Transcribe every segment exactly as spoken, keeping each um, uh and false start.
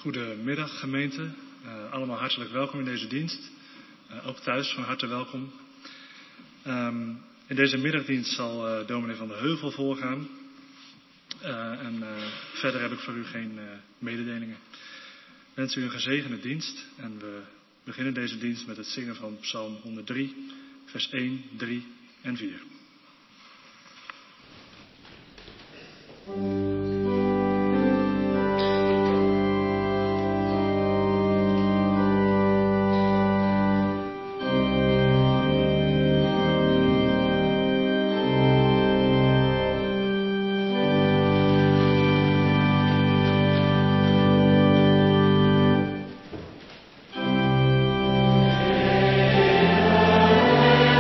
Goedemiddag gemeente, uh, allemaal hartelijk welkom in deze dienst. Uh, ook thuis van harte welkom. Um, in deze middagdienst zal uh, dominee Van der Heuvel voorgaan. Uh, en uh, verder heb ik voor u geen uh, mededelingen. Ik wens u een gezegende dienst en we beginnen deze dienst met het zingen van Psalm honderddrie, vers één, drie en vier.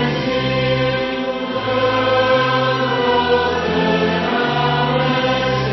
Amen.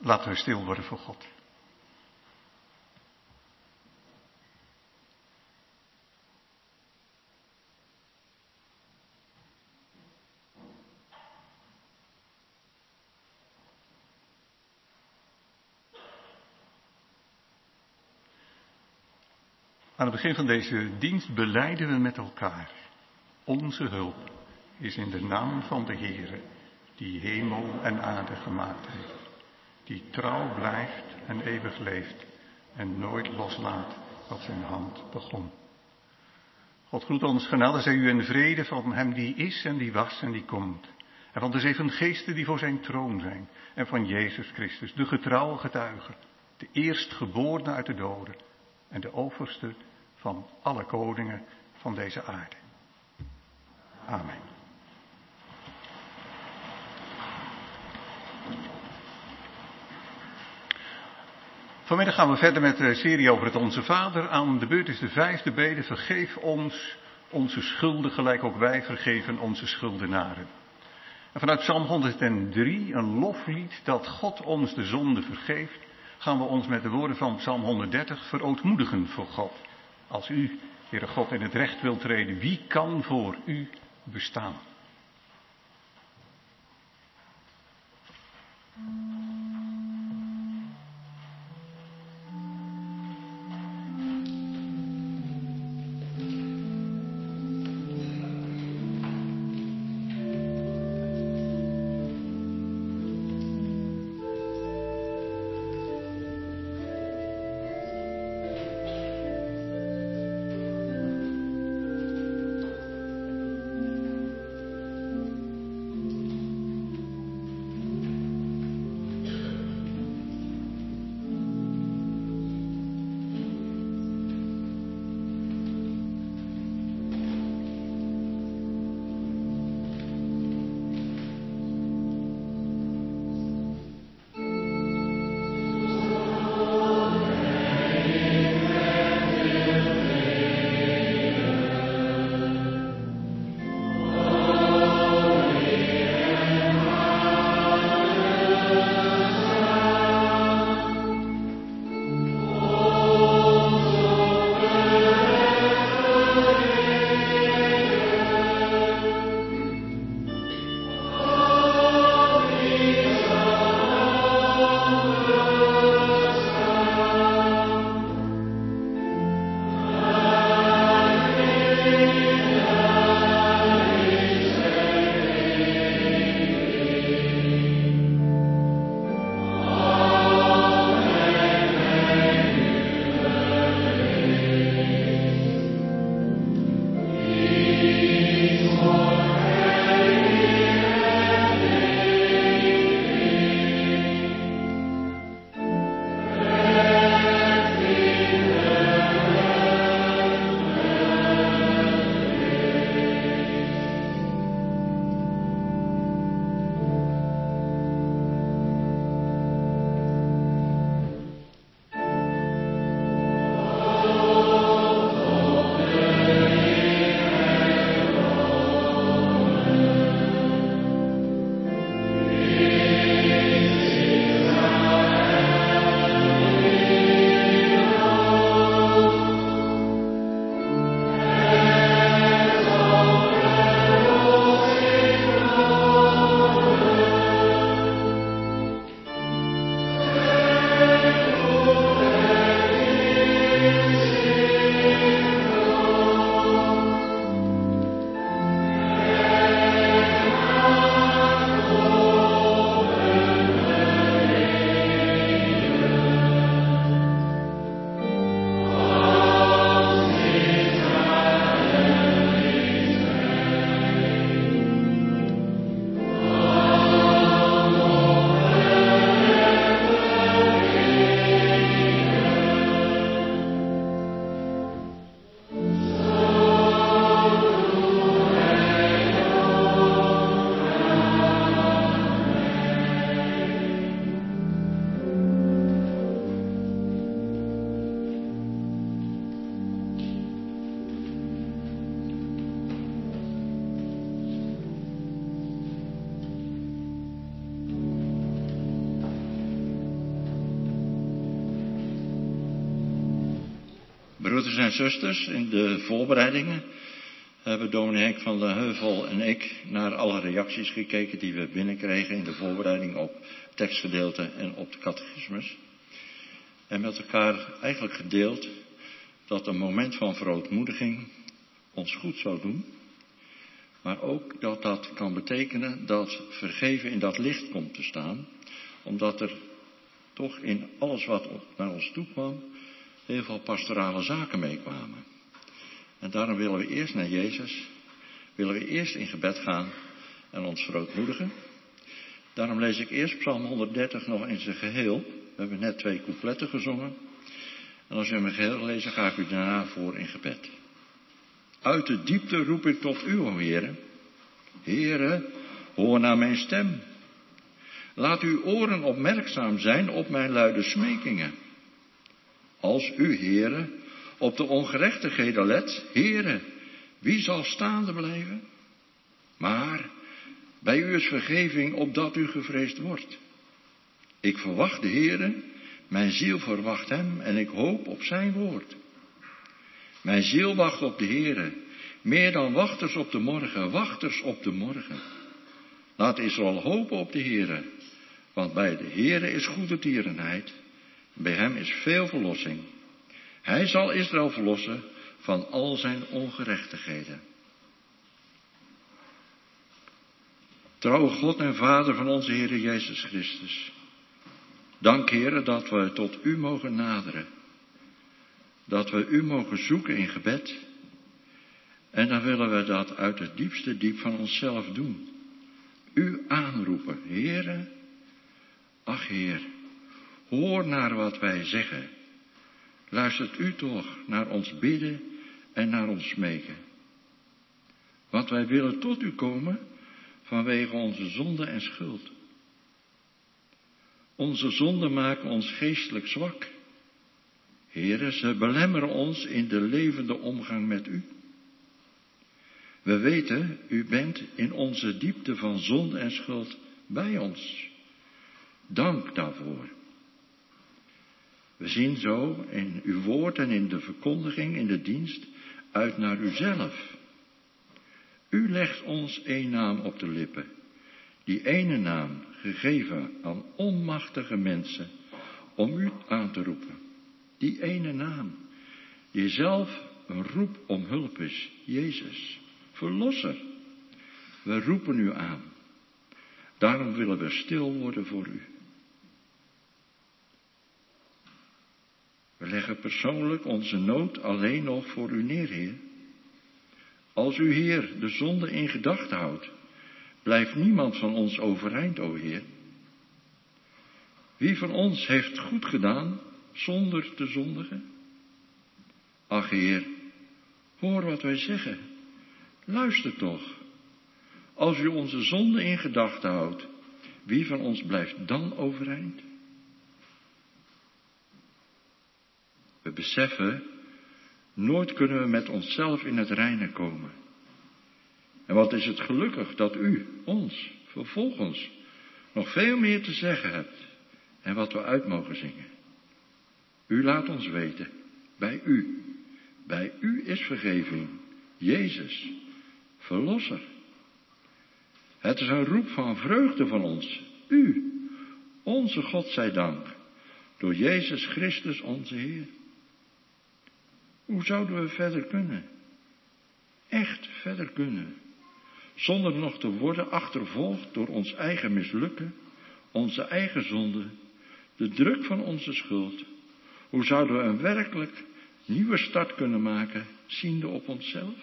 Laten we stil worden voor God. Aan het begin van deze dienst belijden we met elkaar. Onze hulp is in de naam van de Heere, die hemel en aarde gemaakt heeft. Die trouw blijft en eeuwig leeft en nooit loslaat wat zijn hand begon. God groet ons, genade zij u en vrede van hem die is en die was en die komt. En van de zeven geesten die voor zijn troon zijn. En van Jezus Christus, de getrouwe getuige, de eerstgeborene uit de doden en de overste van alle koningen van deze aarde. Amen. Vanmiddag gaan we verder met de serie over het Onze Vader. Aan de beurt is de vijfde bede. Vergeef ons onze schulden, gelijk ook wij vergeven onze schuldenaren. En vanuit Psalm honderddrie, een loflied dat God ons de zonde vergeeft, gaan we ons met de woorden van Psalm honderddertig verootmoedigen voor God. Als u, Heere God, in het recht wilt treden, wie kan voor u bestaan? Broeders en zusters, in de voorbereidingen hebben dominee Henk van den Heuvel en ik naar alle reacties gekeken die we binnenkregen in de voorbereiding op het tekstgedeelte en op de catechismus. En met elkaar eigenlijk gedeeld dat een moment van verootmoediging ons goed zou doen. Maar ook dat dat kan betekenen dat vergeven in dat licht komt te staan. Omdat er toch in alles wat naar ons toe kwam heel veel pastorale zaken meekwamen. En daarom willen we eerst naar Jezus, willen we eerst in gebed gaan en ons verootmoedigen. Daarom lees ik eerst Psalm honderddertig nog in zijn geheel. We hebben net twee coupletten gezongen. En als we hem in geheel lezen, ga ik u daarna voor in gebed. Uit de diepte roep ik tot u, o Heere. Heere, hoor naar mijn stem. Laat uw oren opmerkzaam zijn op mijn luide smekingen. Als u, Heere, op de ongerechtigheden let, Heere, wie zal staande blijven? Maar bij u is vergeving, opdat u gevreesd wordt. Ik verwacht de Heere, mijn ziel verwacht hem en ik hoop op zijn woord. Mijn ziel wacht op de Heere, meer dan wachters op de morgen, wachters op de morgen. Laat Israël hopen op de Heere, want bij de Heere is goede tierenheid, bij hem is veel verlossing. Hij zal Israël verlossen van al zijn ongerechtigheden. Trouwe God en Vader van onze Heere Jezus Christus. Dank, Heere, dat we tot u mogen naderen. Dat we u mogen zoeken in gebed. En dan willen we dat uit het diepste diep van onszelf doen. U aanroepen, Heere. Ach, Heer, hoor naar wat wij zeggen. Luistert u toch naar ons bidden en naar ons smeken. Want wij willen tot u komen vanwege onze zonde en schuld. Onze zonden maken ons geestelijk zwak. Heere, ze belemmeren ons in de levende omgang met u. We weten, u bent in onze diepte van zonde en schuld bij ons. Dank daarvoor. We zien zo in uw woord en in de verkondiging, in de dienst, uit naar uzelf. U legt ons één naam op de lippen. Die ene naam, gegeven aan onmachtige mensen, om u aan te roepen. Die ene naam, die zelf een roep om hulp is. Jezus, Verlosser. We roepen u aan. Daarom willen we stil worden voor u. We leggen persoonlijk onze nood alleen nog voor u neer, Heer. Als u, Heer, de zonde in gedachten houdt, blijft niemand van ons overeind, o Heer. Wie van ons heeft goed gedaan zonder te zondigen? Ach, Heer, hoor wat wij zeggen. Luister toch. Als u onze zonde in gedachten houdt, wie van ons blijft dan overeind? We beseffen, nooit kunnen we met onszelf in het reine komen. En wat is het gelukkig dat u ons vervolgens nog veel meer te zeggen hebt en wat we uit mogen zingen. U laat ons weten, bij u, bij u is vergeving, Jezus, Verlosser. Het is een roep van vreugde van ons, u, onze God zij dank, door Jezus Christus onze Heer. Hoe zouden we verder kunnen? Echt verder kunnen, zonder nog te worden achtervolgd door ons eigen mislukken, onze eigen zonde, de druk van onze schuld. Hoe zouden we een werkelijk nieuwe start kunnen maken, ziende op onszelf?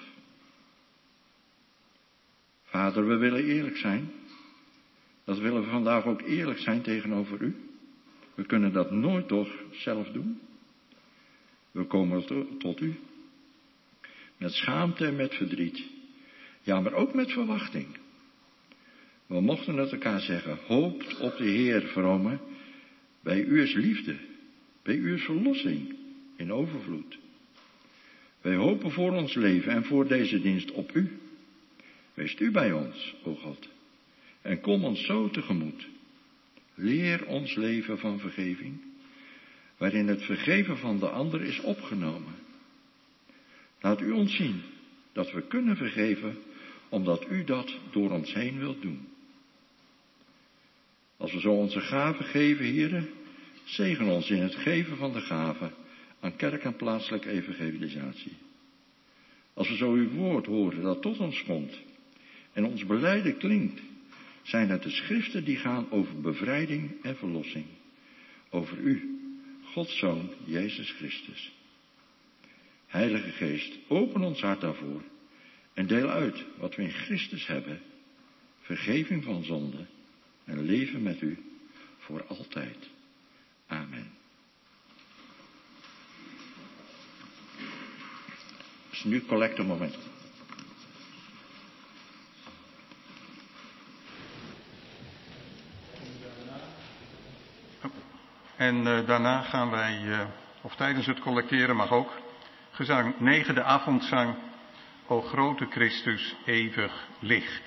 Vader, we willen eerlijk zijn. Dat willen we vandaag ook eerlijk zijn tegenover u. We kunnen dat nooit toch zelf doen. We komen tot u. Met schaamte en met verdriet. Ja, maar ook met verwachting. We mochten het elkaar zeggen. Hoopt op de Heer, vrome. Bij u is liefde. Bij u is verlossing in overvloed. Wij hopen voor ons leven en voor deze dienst op u. Wees u bij ons, o God. En kom ons zo tegemoet. Leer ons leven van vergeving, waarin het vergeven van de ander is opgenomen. Laat u ons zien dat we kunnen vergeven, omdat u dat door ons heen wilt doen. Als we zo onze gaven geven, Heere, zegen ons in het geven van de gaven aan kerk en plaatselijke evangelisatie. Als we zo uw woord horen dat tot ons komt en ons belijden klinkt, zijn het de schriften die gaan over bevrijding en verlossing. Over u, Gods Zoon, Jezus Christus. Heilige Geest, open ons hart daarvoor en deel uit wat we in Christus hebben. Vergeving van zonde en leven met u voor altijd. Amen. Het is nu collectemoment. En uh, daarna gaan wij, uh, of tijdens het collecteren mag ook, gezang negen, de avondzang, O grote Christus, eeuwig licht.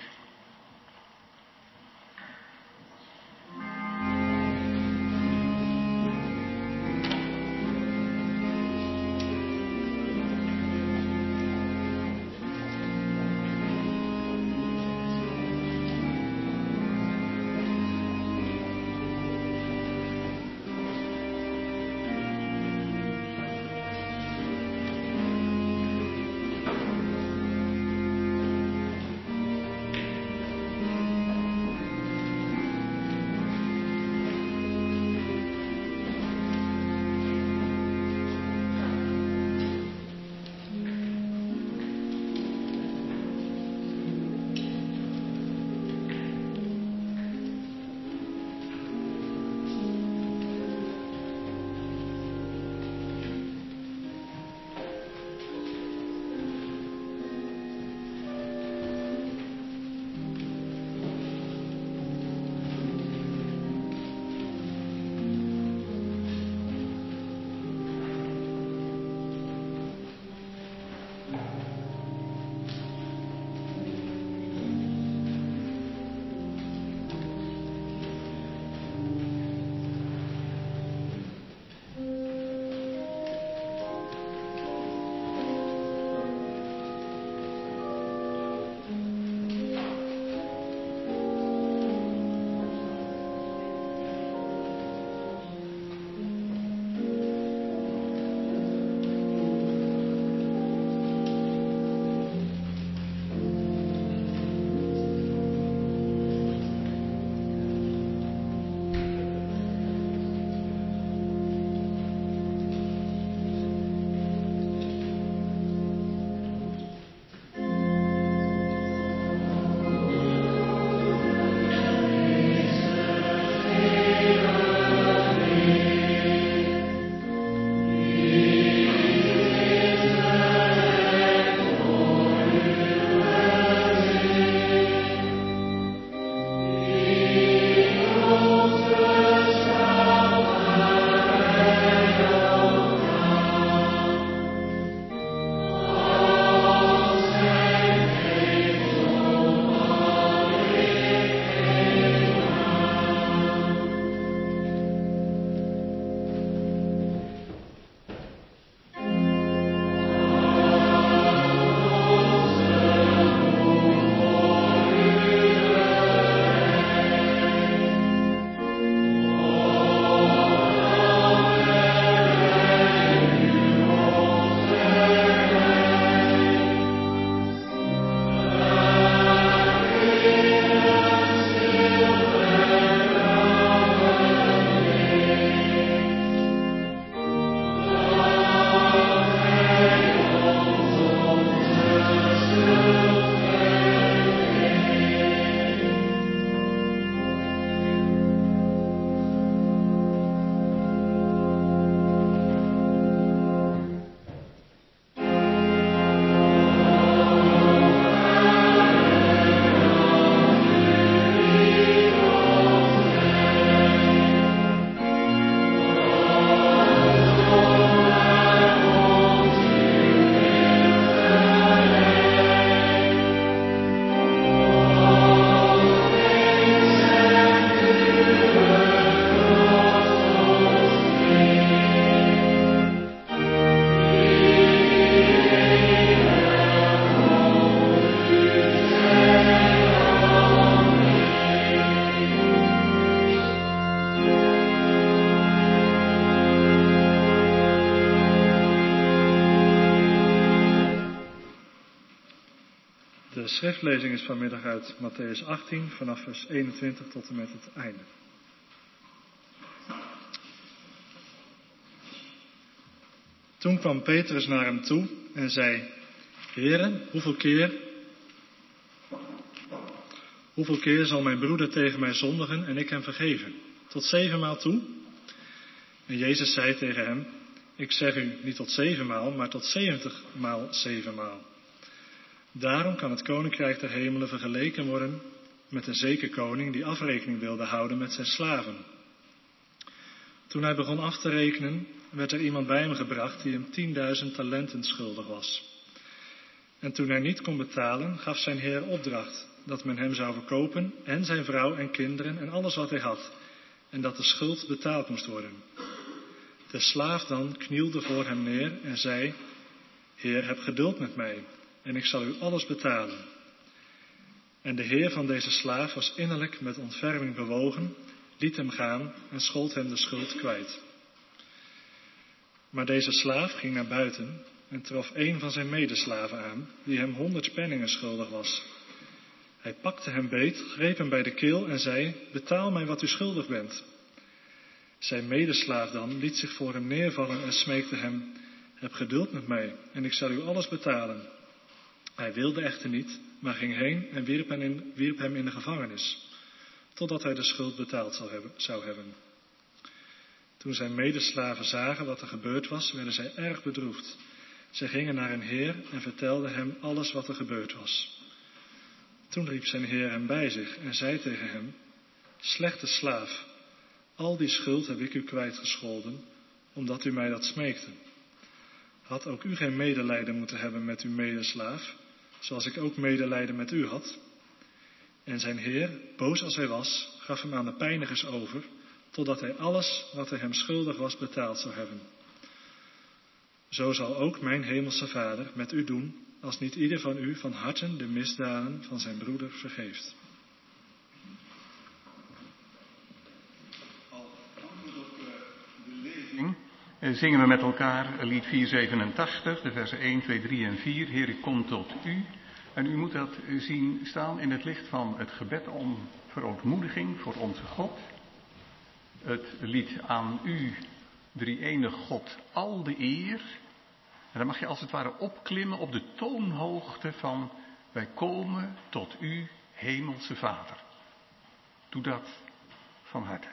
schriftlezing is vanmiddag uit Mattheüs achttien, vanaf vers eenentwintig tot en met het einde. Toen kwam Petrus naar hem toe en zei: Heere, hoeveel keer, hoeveel keer zal mijn broeder tegen mij zondigen en ik hem vergeven? Tot zevenmaal toe? En Jezus zei tegen hem: Ik zeg u niet tot zevenmaal, maar tot zeventigmaal zevenmaal. Daarom kan het koninkrijk der hemelen vergeleken worden met een zeker koning die afrekening wilde houden met zijn slaven. Toen hij begon af te rekenen, werd er iemand bij hem gebracht die hem tienduizend talenten schuldig was. En toen hij niet kon betalen, gaf zijn heer opdracht dat men hem zou verkopen en zijn vrouw en kinderen en alles wat hij had, en dat de schuld betaald moest worden. De slaaf dan knielde voor hem neer en zei: Heer, heb geduld met mij en ik zal u alles betalen. En de heer van deze slaaf was innerlijk met ontferming bewogen, liet hem gaan en schold hem de schuld kwijt. Maar deze slaaf ging naar buiten en trof een van zijn medeslaven aan, die hem honderd penningen schuldig was. Hij pakte hem beet, greep hem bij de keel en zei: Betaal mij wat u schuldig bent. Zijn medeslaaf dan liet zich voor hem neervallen en smeekte hem: Heb geduld met mij en ik zal u alles betalen. Hij wilde echter niet, maar ging heen en wierp hem in, wierp hem in de gevangenis, totdat hij de schuld betaald zou hebben, zou hebben. Toen zijn medeslaven zagen wat er gebeurd was, werden zij erg bedroefd. Zij gingen naar hun heer en vertelden hem alles wat er gebeurd was. Toen riep zijn heer hem bij zich en zei tegen hem: Slechte slaaf, al die schuld heb ik u kwijtgescholden, omdat u mij dat smeekte. Had ook u geen medelijden moeten hebben met uw medeslaaf, zoals ik ook medelijden met u had? En zijn heer, boos als hij was, gaf hem aan de pijnigers over, totdat hij alles wat hij hem schuldig was betaald zou hebben. Zo zal ook mijn hemelse Vader met u doen, als niet ieder van u van harte de misdaden van zijn broeder vergeeft. Als antwoord op de lezing zingen we met elkaar lied vierhonderdzevenentachtig, de versen één, twee, drie en vier. Heer, ik kom tot u. En u moet dat zien staan in het licht van het gebed om verootmoediging voor onze God. Het lied aan u, drie-enige God, al de eer. En dan mag je als het ware opklimmen op de toonhoogte van: wij komen tot u, hemelse Vader. Doe dat van harte.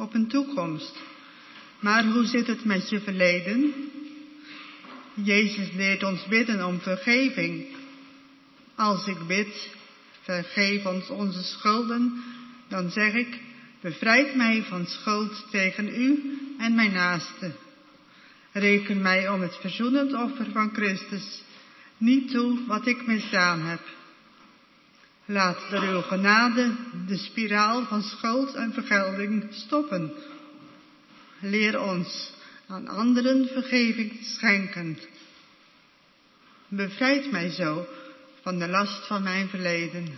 op een toekomst. Maar hoe zit het met je verleden? Jezus leert ons bidden om vergeving. Als ik bid, vergeef ons onze schulden, dan zeg ik, bevrijd mij van schuld tegen u en mijn naaste. Reken mij om het verzoenend offer van Christus niet toe wat ik misdaan heb. Laat door uw genade de spiraal van schuld en vergelding stoppen. Leer ons aan anderen vergeving te schenken. Bevrijd mij zo van de last van mijn verleden.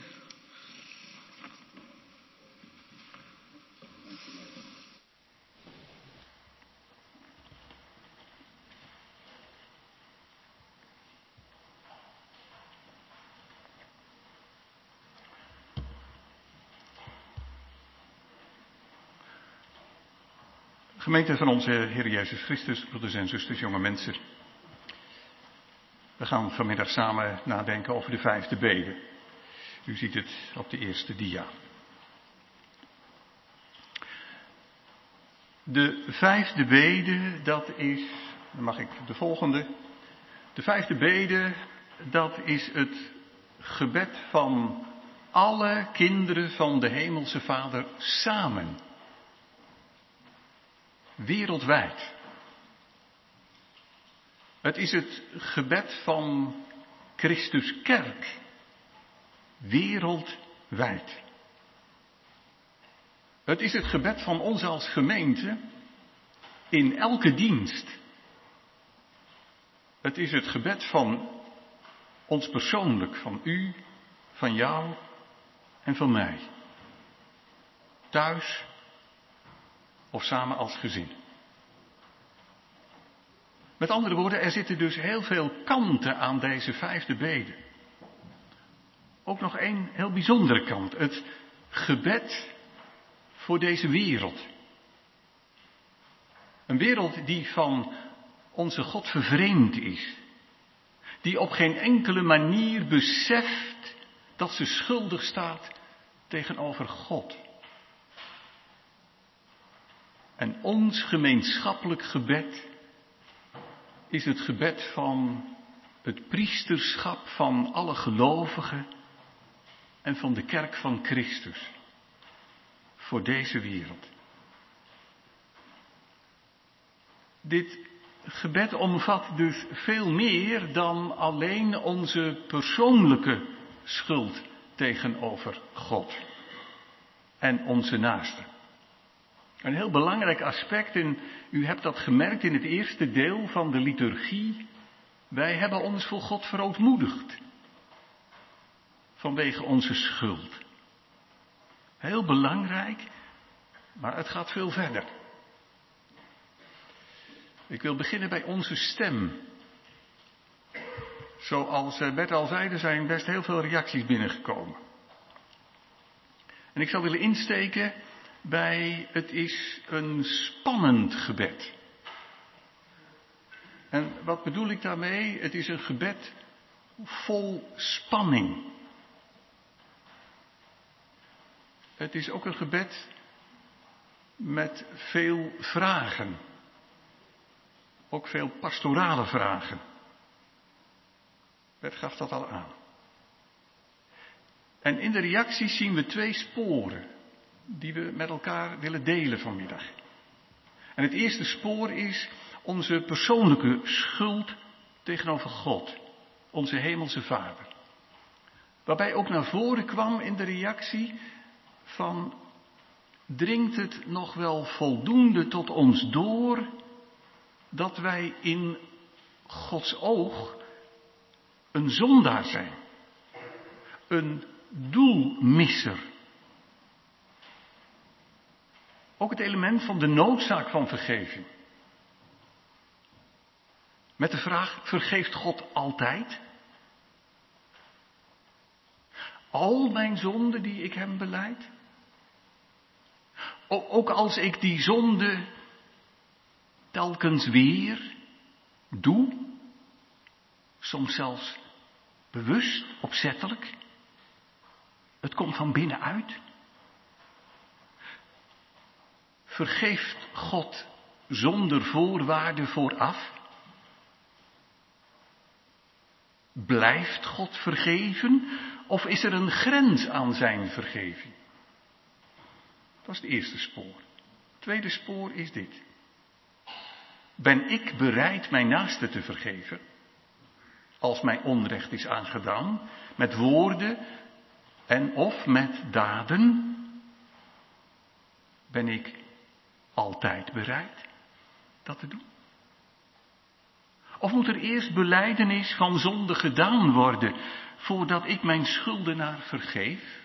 Gemeente van onze Heer Jezus Christus, broeders en zusters, jonge mensen. We gaan vanmiddag samen nadenken over de vijfde bede. U ziet het op de eerste dia. De vijfde bede, dat is, dan mag ik de volgende. De vijfde bede, dat is het gebed van alle kinderen van de Hemelse Vader samen. Wereldwijd. Het is het gebed van Christus Kerk. Wereldwijd. Het is het gebed van ons als gemeente in elke dienst. Het is het gebed van ons persoonlijk, van u, van jou en van mij. Thuis of samen als gezin. Met andere woorden, er zitten dus heel veel kanten aan deze vijfde bede. Ook nog één heel bijzondere kant. Het gebed voor deze wereld. Een wereld die van onze God vervreemd is. Die op geen enkele manier beseft dat ze schuldig staat tegenover God. En ons gemeenschappelijk gebed is het gebed van het priesterschap van alle gelovigen en van de kerk van Christus voor deze wereld. Dit gebed omvat dus veel meer dan alleen onze persoonlijke schuld tegenover God en onze naasten. Een heel belangrijk aspect, en u hebt dat gemerkt in het eerste deel van de liturgie. Wij hebben ons voor God verootmoedigd. Vanwege onze schuld. Heel belangrijk, maar het gaat veel verder. Ik wil beginnen bij onze stem. Zoals Bert al zei, er zijn best heel veel reacties binnengekomen. En ik zou willen insteken bij het is een spannend gebed. En wat bedoel ik daarmee? Het is een gebed vol spanning. Het is ook een gebed met veel vragen. Ook veel pastorale vragen. Bert gaf dat al aan. En in de reacties zien we twee sporen die we met elkaar willen delen vanmiddag. En het eerste spoor is onze persoonlijke schuld tegenover God, onze hemelse Vader. Waarbij ook naar voren kwam in de reactie van, dringt het nog wel voldoende tot ons door dat wij in Gods oog een zondaar zijn, een doelmisser. Ook het element van de noodzaak van vergeving. Met de vraag, vergeeft God altijd? Al mijn zonden die ik hem belijd? Ook als ik die zonde telkens weer doe, soms zelfs bewust, opzettelijk. Het komt van binnenuit. vergeeft God zonder voorwaarde vooraf? Blijft God vergeven of is er een grens aan zijn vergeving? Dat is het eerste spoor. Het tweede spoor is dit. Ben ik bereid mijn naaste te vergeven? Als mij onrecht is aangedaan, met woorden en of met daden? Ben ik altijd bereid dat te doen? Of moet er eerst belijdenis van zonde gedaan worden, voordat ik mijn schuldenaar vergeef?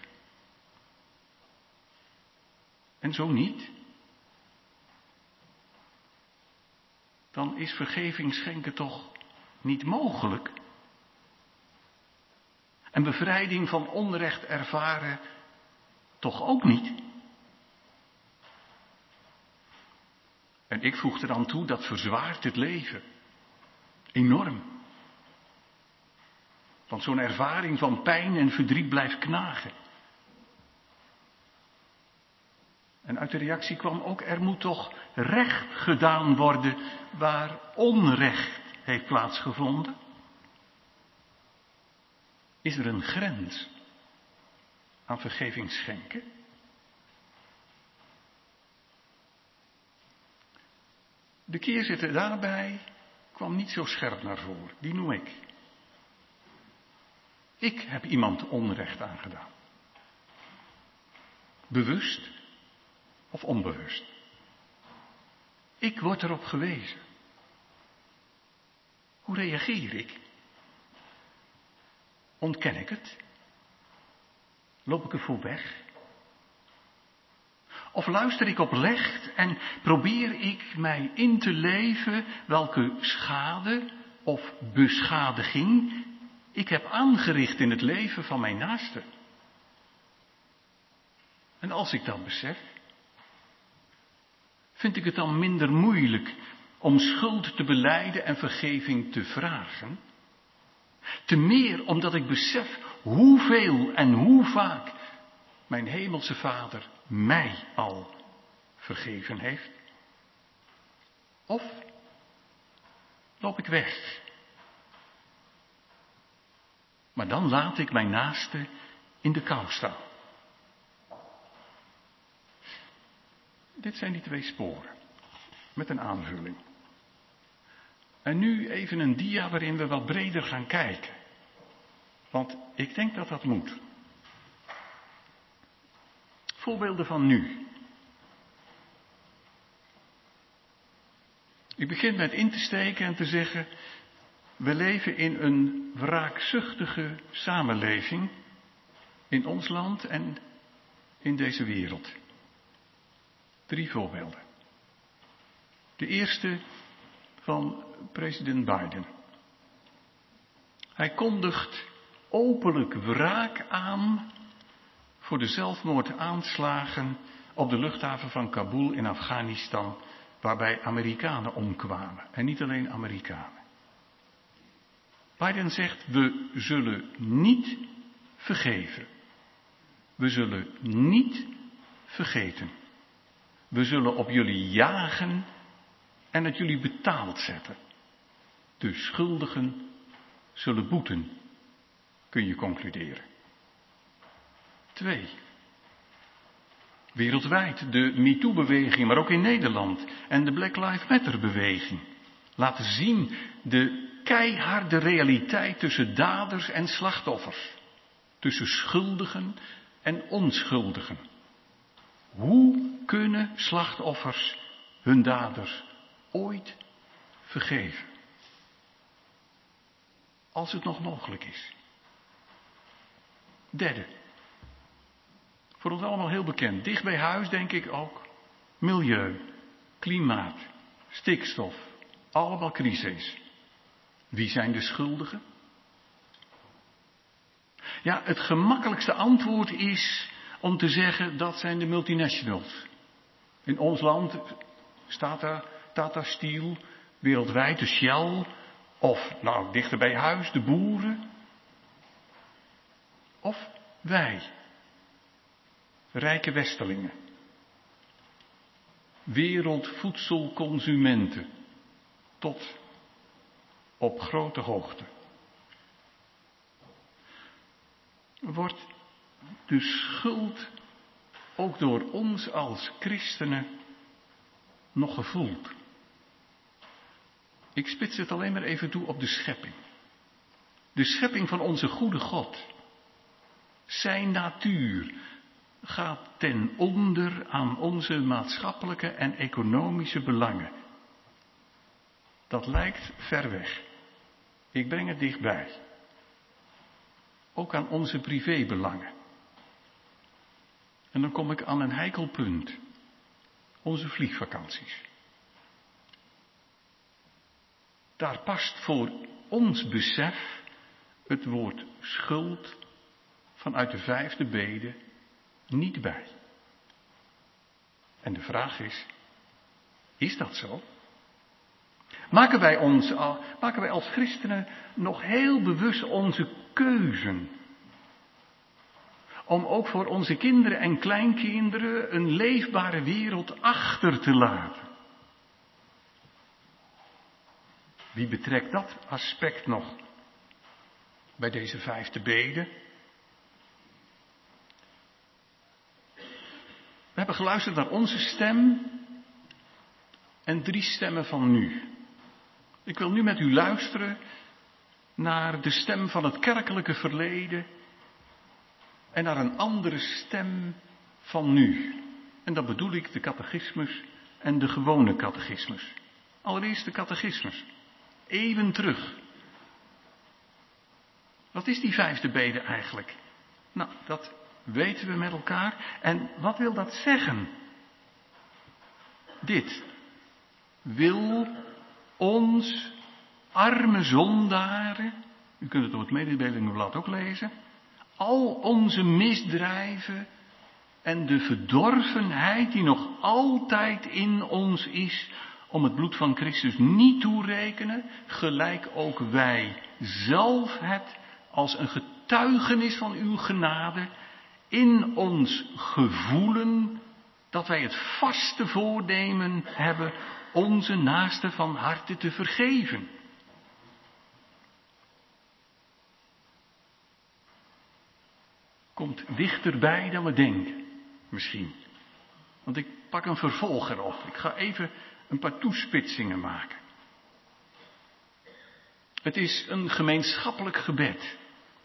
En zo niet, dan is vergeving schenken toch niet mogelijk. En bevrijding van onrecht ervaren toch ook niet. En ik voeg er dan toe, dat verzwaart het leven. Enorm. Want zo'n ervaring van pijn en verdriet blijft knagen. En uit de reactie kwam ook, er moet toch recht gedaan worden waar onrecht heeft plaatsgevonden? Is er een grens aan vergeving schenken? De keerzitter daarbij kwam niet zo scherp naar voren. Die noem ik. Ik heb iemand onrecht aangedaan. Bewust of onbewust. Ik word erop gewezen. Hoe reageer ik? Ontken ik het? Loop ik ervoor weg? Of luister ik oprecht en probeer ik mij in te leven welke schade of beschadiging ik heb aangericht in het leven van mijn naaste? En als ik dat besef, vind ik het dan minder moeilijk om schuld te belijden en vergeving te vragen? Te meer omdat ik besef hoeveel en hoe vaak mijn hemelse Vader mij al vergeven heeft? Of loop ik weg? Maar dan laat ik mijn naaste in de kou staan. Dit zijn die twee sporen, met een aanvulling. En nu even een dia waarin we wat breder gaan kijken. Want ik denk dat dat moet. Voorbeelden van nu. Ik begin met in te steken en te zeggen, we leven in een wraakzuchtige samenleving in ons land en in deze wereld. Drie voorbeelden. De eerste van president Biden. Hij kondigt openlijk wraak aan voor de zelfmoordaanslagen op de luchthaven van Kabul in Afghanistan, waarbij Amerikanen omkwamen. En niet alleen Amerikanen. Biden zegt, we zullen niet vergeven. We zullen niet vergeten. We zullen op jullie jagen en het jullie betaald zetten. De schuldigen zullen boeten, kun je concluderen. Twee. Wereldwijd de MeToo-beweging, maar ook in Nederland en de Black Lives Matter-beweging laten zien de keiharde realiteit tussen daders en slachtoffers. Tussen schuldigen en onschuldigen. Hoe kunnen slachtoffers hun daders ooit vergeven? Als het nog mogelijk is. Derde. Voor ons allemaal heel bekend. Dicht bij huis denk ik ook. Milieu, klimaat, stikstof. Allemaal crises. Wie zijn de schuldigen? Ja, het gemakkelijkste antwoord is om te zeggen dat zijn de multinationals. In ons land staat daar Tata Steel, wereldwijd de Shell, of nou dichter bij huis de boeren. Of wij, rijke Westelingen. wereldvoedselconsumenten tot op grote hoogte. Wordt de schuld ook door ons als christenen nog gevoeld? Ik spits het alleen maar even toe op de schepping. De schepping van onze goede God. Zijn natuur gaat ten onder aan onze maatschappelijke en economische belangen. Dat lijkt ver weg. Ik breng het dichtbij. Ook aan onze privébelangen. En dan kom ik aan een heikel punt. Onze vliegvakanties. Daar past voor ons besef het woord schuld vanuit de vijfde bede niet bij. En de vraag is, is dat zo? Maken wij, ons, maken wij als christenen nog heel bewust onze keuzen om ook voor onze kinderen en kleinkinderen een leefbare wereld achter te laten? Wie betrekt dat aspect nog bij deze vijfde bede? We hebben geluisterd naar onze stem en drie stemmen van nu. Ik wil nu met u luisteren naar de stem van het kerkelijke verleden en naar een andere stem van nu. En dan bedoel ik de catechismus en de gewone catechismus. Allereerst de catechismus. Eeuwen terug. Wat is die vijfde bede eigenlijk? Nou, dat weten we met elkaar. En wat wil dat zeggen? Dit. Wil ons arme zondaren, u kunt het op het mededelingenblad ook lezen, al onze misdrijven en de verdorvenheid die nog altijd in ons is, om het bloed van Christus niet toerekenen, gelijk ook wij zelf het als een getuigenis van uw genade in ons gevoelen dat wij het vaste voornemen hebben onze naaste van harte te vergeven. Komt dichterbij dan we denken, misschien. Want ik pak een vervolg erop. Ik ga even een paar toespitsingen maken. Het is een gemeenschappelijk gebed.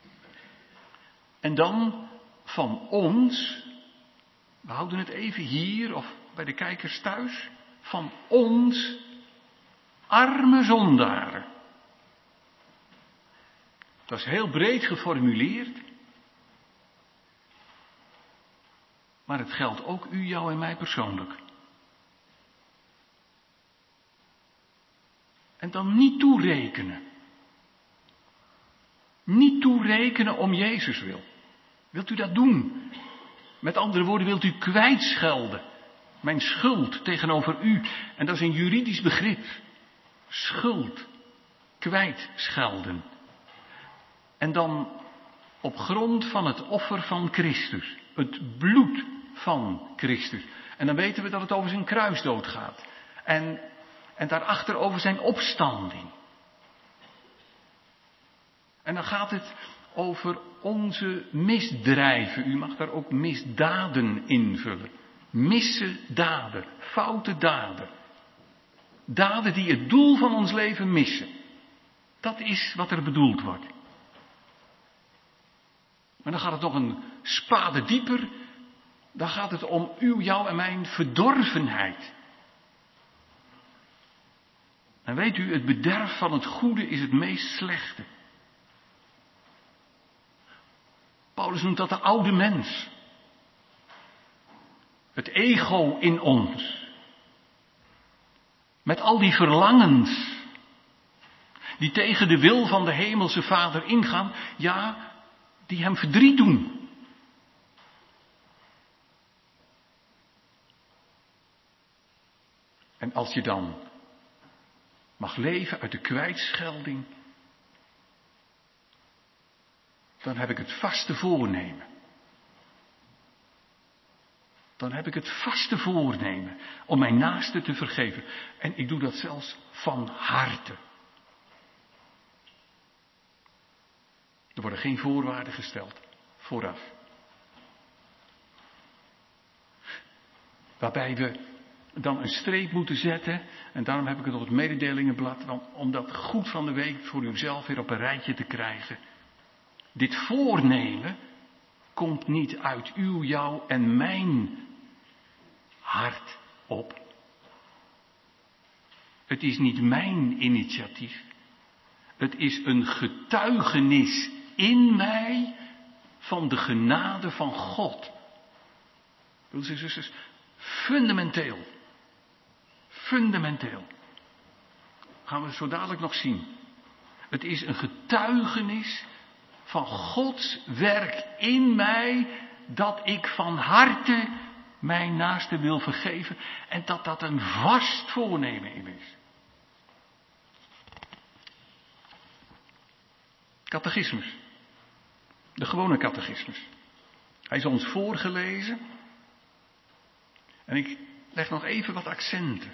En dan van ons, we houden het even hier of bij de kijkers thuis, van ons arme zondaren. Dat is heel breed geformuleerd. Maar het geldt ook u, jou en mij persoonlijk. En dan niet toerekenen. Niet toerekenen om Jezus wil. Wilt u dat doen? Met andere woorden, wilt u kwijtschelden. Mijn schuld tegenover u. En dat is een juridisch begrip. Schuld. Kwijtschelden. En dan op grond van het offer van Christus. Het bloed van Christus. En dan weten we dat het over zijn kruisdood gaat. En, en daarachter over zijn opstanding. En dan gaat het over onze misdrijven. U mag daar ook misdaden invullen. Misdaden, foute daden. Daden die het doel van ons leven missen. Dat is wat er bedoeld wordt. Maar dan gaat het nog een spade dieper. Dan gaat het om uw, jou en mijn verdorvenheid. En weet u, het bederf van het goede is het meest slechte. Paulus noemt dat de oude mens. Het ego in ons. Met al die verlangens. Die tegen de wil van de hemelse Vader ingaan. Ja, die hem verdriet doen. En als je dan mag leven uit de kwijtschelding, dan heb ik het vaste voornemen dan heb ik het vaste voornemen om mijn naaste te vergeven. En ik doe dat zelfs van harte. Er worden geen voorwaarden gesteld vooraf. Waarbij we dan een streep moeten zetten. En daarom heb ik het op het mededelingenblad. Om dat goed van de week voor uzelf weer op een rijtje te krijgen. Dit voornemen komt niet uit uw, jou en mijn hart op. Het is niet mijn initiatief. Het is een getuigenis in mij van de genade van God. Broeders en zusters, fundamenteel. Fundamenteel. Gaan we zo dadelijk nog zien. Het is een getuigenis van Gods werk in mij, dat ik van harte mijn naaste wil vergeven en dat dat een vast voornemen in is. Catechismus. De gewone catechismus. Hij is ons voorgelezen. En ik leg nog even wat accenten.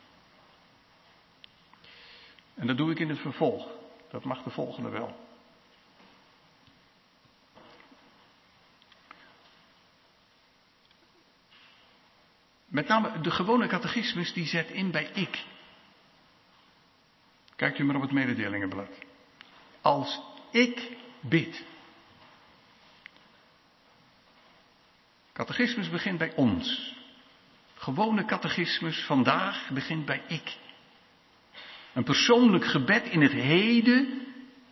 En dat doe ik in het vervolg. Dat mag de volgende wel. Met name de gewone catechismus die zet in bij ik. Kijkt u maar op het mededelingenblad. Als ik bid. Catechismus begint bij ons. Gewone catechismus vandaag begint bij ik. Een persoonlijk gebed in het heden.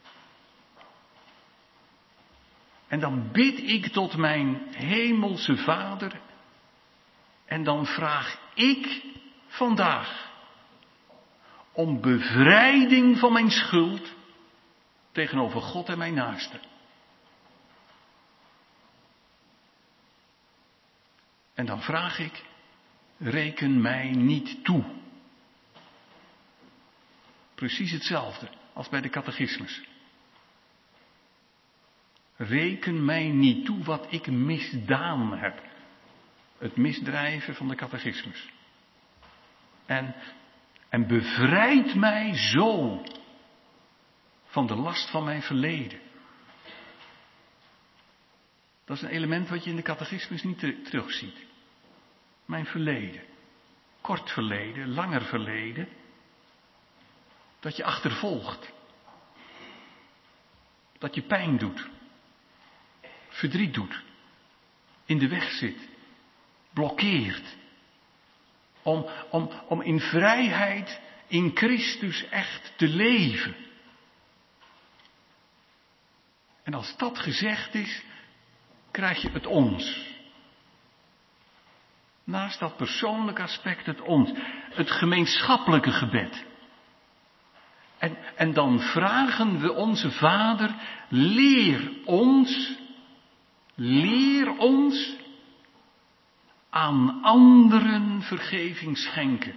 En dan bid ik tot mijn hemelse Vader. En dan vraag ik vandaag om bevrijding van mijn schuld tegenover God en mijn naaste. En dan vraag ik, reken mij niet toe. Precies hetzelfde als bij de catechismus. Reken mij niet toe wat ik misdaan heb. Het misdrijven van de catechismus. En, en bevrijd mij zo van de last van mijn verleden. Dat is een element wat je in de catechismus niet terugziet. Mijn verleden. Kort verleden, langer verleden. Dat je achtervolgt. Dat je pijn doet. Verdriet doet. In de weg zit. Blokkeert. Om, om, om in vrijheid in Christus echt te leven. En als dat gezegd is, krijg je het ons. Naast dat persoonlijke aspect het ons. Het gemeenschappelijke gebed. En, en dan vragen we onze Vader, leer ons, leer ons aan anderen vergeving schenken.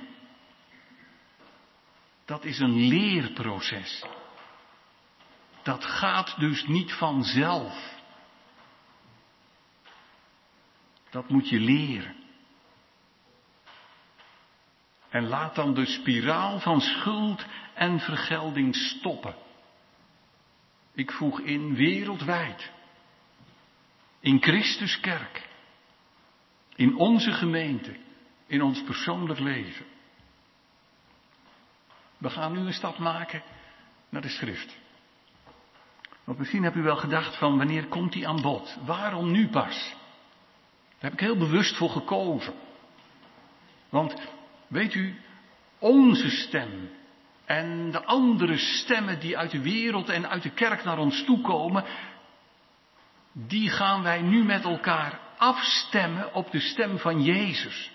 Dat is een leerproces. Dat gaat dus niet vanzelf. Dat moet je leren. En laat dan de spiraal van schuld en vergelding stoppen. Ik voeg in wereldwijd. In Christus kerk. In onze gemeente. In ons persoonlijk leven. We gaan nu een stap maken naar de schrift. Want misschien hebt u wel gedacht van wanneer komt die aan bod? Waarom nu pas? Daar heb ik heel bewust voor gekozen. Want weet u, onze stem en de andere stemmen die uit de wereld en uit de kerk naar ons toekomen, die gaan wij nu met elkaar afstemmen op de stem van Jezus.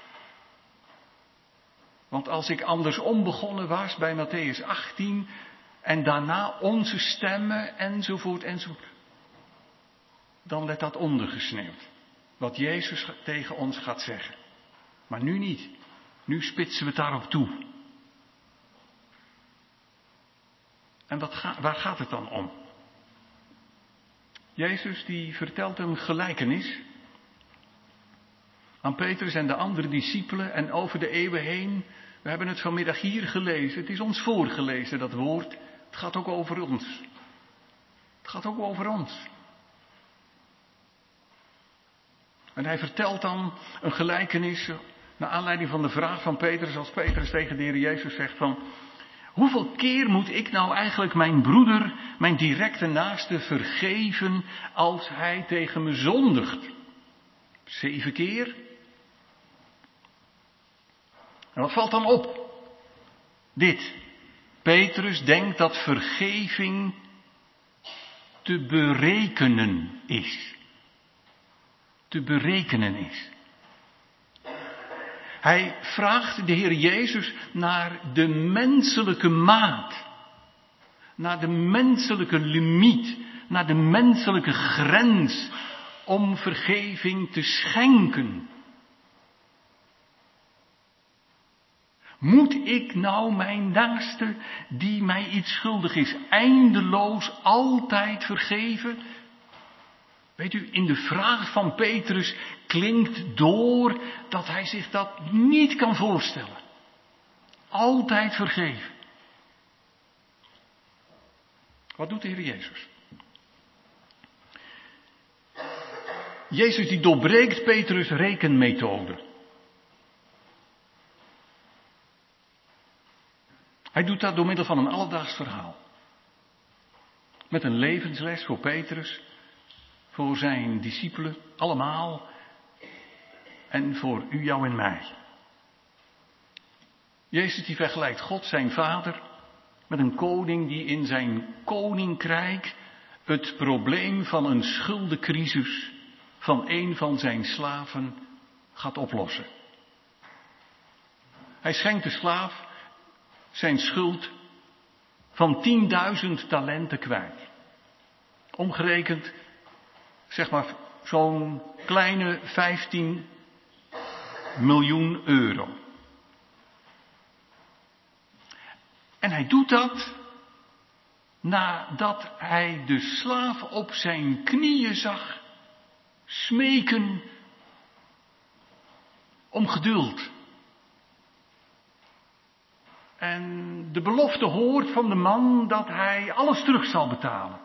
Want als ik andersom begonnen was bij Mattheüs achttien en daarna onze stemmen enzovoort enzovoort, dan werd dat ondergesneeuwd. Wat Jezus tegen ons gaat zeggen. Maar nu niet. Nu spitsen we het daarop toe. En wat ga, waar gaat het dan om? Jezus die vertelt een gelijkenis aan Petrus en de andere discipelen en over de eeuwen heen. We hebben het vanmiddag hier gelezen. Het is ons voorgelezen, dat woord. Het gaat ook over ons. Het gaat ook over ons. En hij vertelt dan een gelijkenis naar aanleiding van de vraag van Petrus, als Petrus tegen de Heer Jezus zegt van: hoeveel keer moet ik nou eigenlijk mijn broeder, mijn directe naaste vergeven als hij tegen me zondigt? Zeven keer? En wat valt dan op? Dit. Petrus denkt dat vergeving te berekenen is. Te berekenen is. Hij vraagt de Heer Jezus naar de menselijke maat. Naar de menselijke limiet. Naar de menselijke grens om vergeving te schenken. Moet ik nou mijn naaste, die mij iets schuldig is, eindeloos altijd vergeven? Weet u, in de vraag van Petrus klinkt door dat hij zich dat niet kan voorstellen. Altijd vergeven. Wat doet de Heer Jezus? Jezus die doorbreekt Petrus' rekenmethode. Hij doet dat door middel van een alledaags verhaal. Met een levensles voor Petrus, voor zijn discipelen, allemaal. En voor u, jou en mij. Jezus die vergelijkt God, zijn vader, met een koning die in zijn koninkrijk het probleem van een schuldencrisis van een van zijn slaven gaat oplossen. Hij schenkt de slaaf zijn schuld van tienduizend talenten kwijt. Omgerekend, zeg maar, zo'n kleine vijftien miljoen euro. En hij doet dat nadat hij de slaaf op zijn knieën zag smeken om geduld. En de belofte hoort van de man dat hij alles terug zal betalen.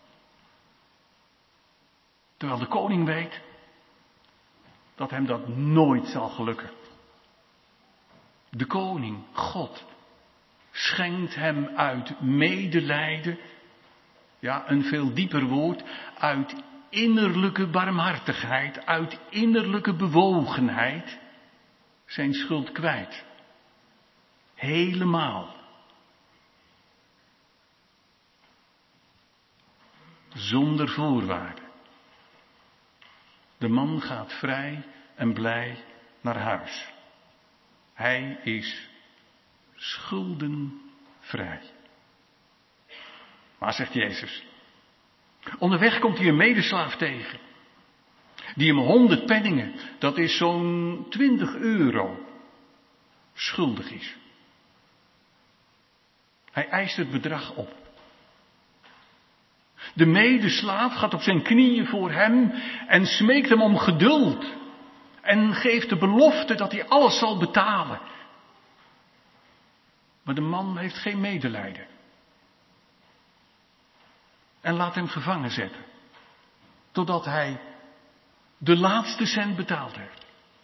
Terwijl de koning weet dat hem dat nooit zal gelukken. De koning, God, schenkt hem uit medelijden, ja, een veel dieper woord, uit innerlijke barmhartigheid, uit innerlijke bewogenheid, zijn schuld kwijt. Helemaal. Zonder voorwaarden. De man gaat vrij en blij naar huis. Hij is schuldenvrij. Maar zegt Jezus, onderweg komt hij een medeslaaf tegen. Die hem honderd penningen, dat is zo'n twintig euro, schuldig is. Hij eist het bedrag op. De medeslaaf gaat op zijn knieën voor hem en smeekt hem om geduld. En geeft de belofte dat hij alles zal betalen. Maar de man heeft geen medelijden. En laat hem gevangen zetten. Totdat hij de laatste cent betaald heeft.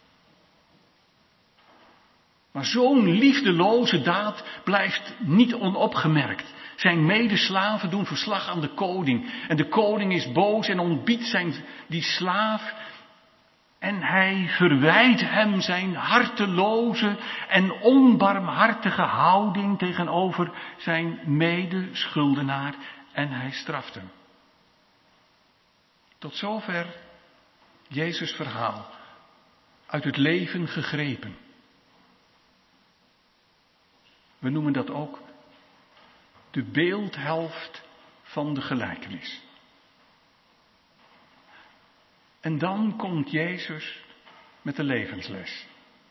Maar zo'n liefdeloze daad blijft niet onopgemerkt. Zijn medeslaven doen verslag aan de koning. En de koning is boos en ontbiedt zijn, die slaaf. En hij verwijt hem zijn harteloze en onbarmhartige houding tegenover zijn medeschuldenaar. En hij straft hem. Tot zover Jezus' verhaal. Uit het leven gegrepen. We noemen dat ook de beeldhelft van de gelijkenis. En dan komt Jezus met de levensles.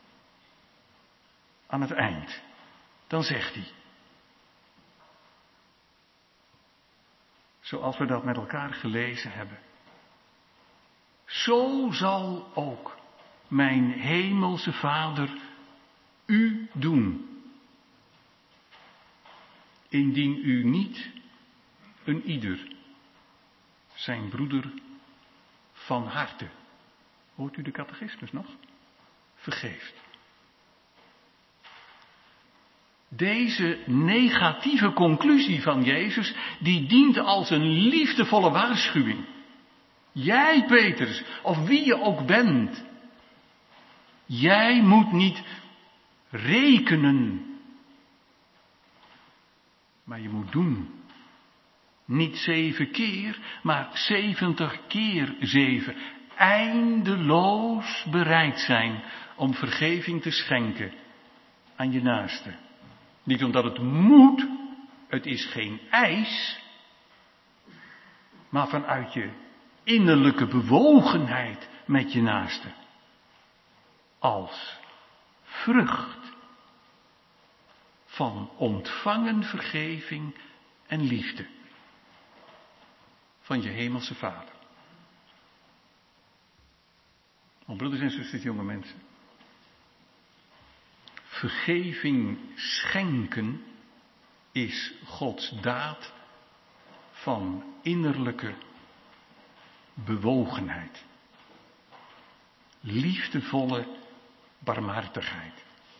Aan het eind. Dan zegt hij. Zoals we dat met elkaar gelezen hebben. Zo zal ook mijn hemelse Vader, u doen. Indien u niet een ieder zijn broeder van harte, hoort u de catechismus nog, vergeeft. Deze negatieve conclusie van Jezus, die dient als een liefdevolle waarschuwing. Jij, Petrus, of wie je ook bent, jij moet niet rekenen, maar je moet doen. Niet zeven keer, maar zeventig keer zeven. Eindeloos bereid zijn om vergeving te schenken aan je naaste. Niet omdat het moet, het is geen eis, maar vanuit je innerlijke bewogenheid met je naaste. Als vrucht van ontvangen vergeving en liefde van je hemelse Vader. Oh, broeders en zusters, jonge mensen. Vergeving schenken is Gods daad van innerlijke bewogenheid. Liefdevolle barmhartigheid.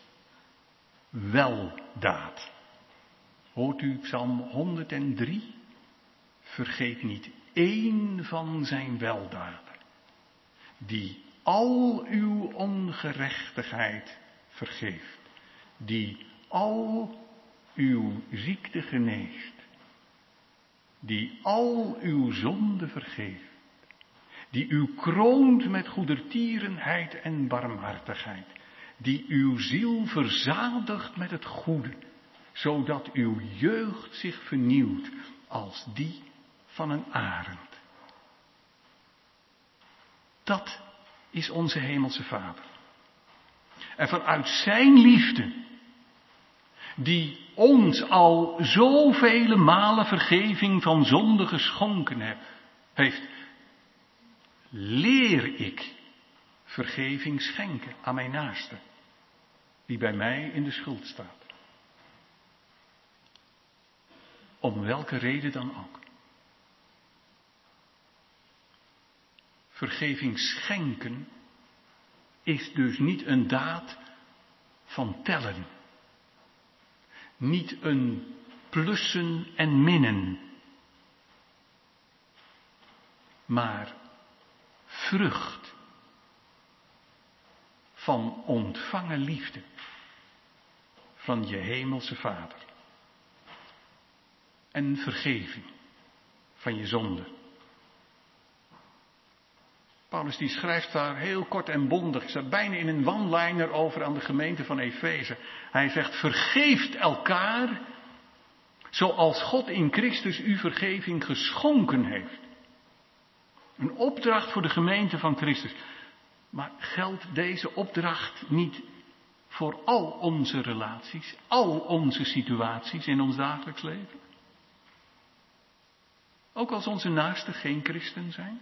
Weldaad. Hoort u Psalm honderddrie? Vergeet niet één van zijn weldaden, die al uw ongerechtigheid vergeeft, die al uw ziekte geneest, die al uw zonde vergeeft, die u kroont met goedertierenheid en barmhartigheid, die uw ziel verzadigt met het goede, zodat uw jeugd zich vernieuwt als die van een arend. Dat is onze hemelse Vader. En vanuit zijn liefde, die ons al zoveel malen vergeving van zonde geschonken heeft, leer ik vergeving schenken aan mijn naaste, die bij mij in de schuld staat. Om welke reden dan ook. Vergeving schenken is dus niet een daad van tellen. Niet een plussen en minnen. Maar vrucht van ontvangen liefde van je hemelse Vader. En vergeving van je zonde. Paulus die schrijft daar heel kort en bondig, is er bijna in een one-liner over aan de gemeente van Efeze. Hij zegt, vergeeft elkaar zoals God in Christus u vergeving geschonken heeft. Een opdracht voor de gemeente van Christus. Maar geldt deze opdracht niet voor al onze relaties, al onze situaties in ons dagelijks leven? Ook als onze naasten geen christen zijn?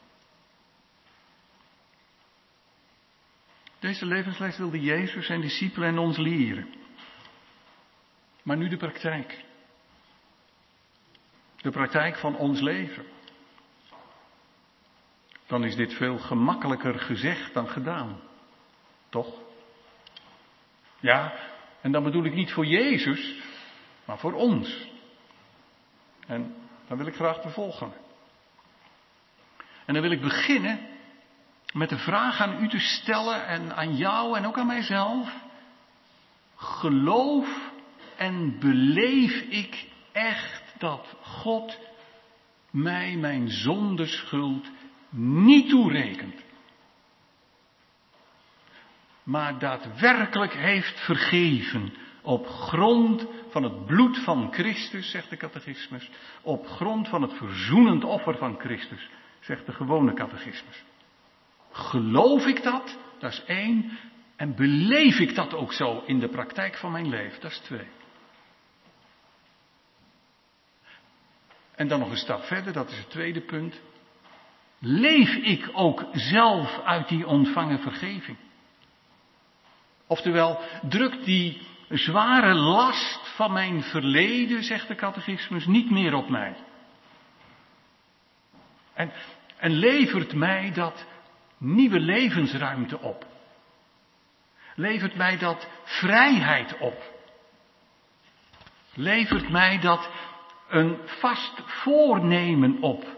Deze levensles wilde Jezus zijn discipelen en ons leren. Maar nu de praktijk. De praktijk van ons leven. Dan is dit veel gemakkelijker gezegd dan gedaan. Toch? Ja, en dan bedoel ik niet voor Jezus, maar voor ons. En dan wil ik graag vervolgen. En dan wil ik beginnen met de vraag aan u te stellen en aan jou en ook aan mijzelf. Geloof en beleef ik echt dat God mij mijn zondeschuld niet toerekent, maar daadwerkelijk heeft vergeven op grond van het bloed van Christus, zegt de catechismus, op grond van het verzoenend offer van Christus, zegt de gewone catechismus. Geloof ik dat? Dat is één. En beleef ik dat ook zo in de praktijk van mijn leven? Dat is twee. En dan nog een stap verder, dat is het tweede punt. leef ik ook zelf uit die ontvangen vergeving? Oftewel, drukt die zware last van mijn verleden, zegt de catechismus, niet meer op mij. En, en levert mij dat nieuwe levensruimte op. Levert mij dat vrijheid op. Levert mij dat een vast voornemen op.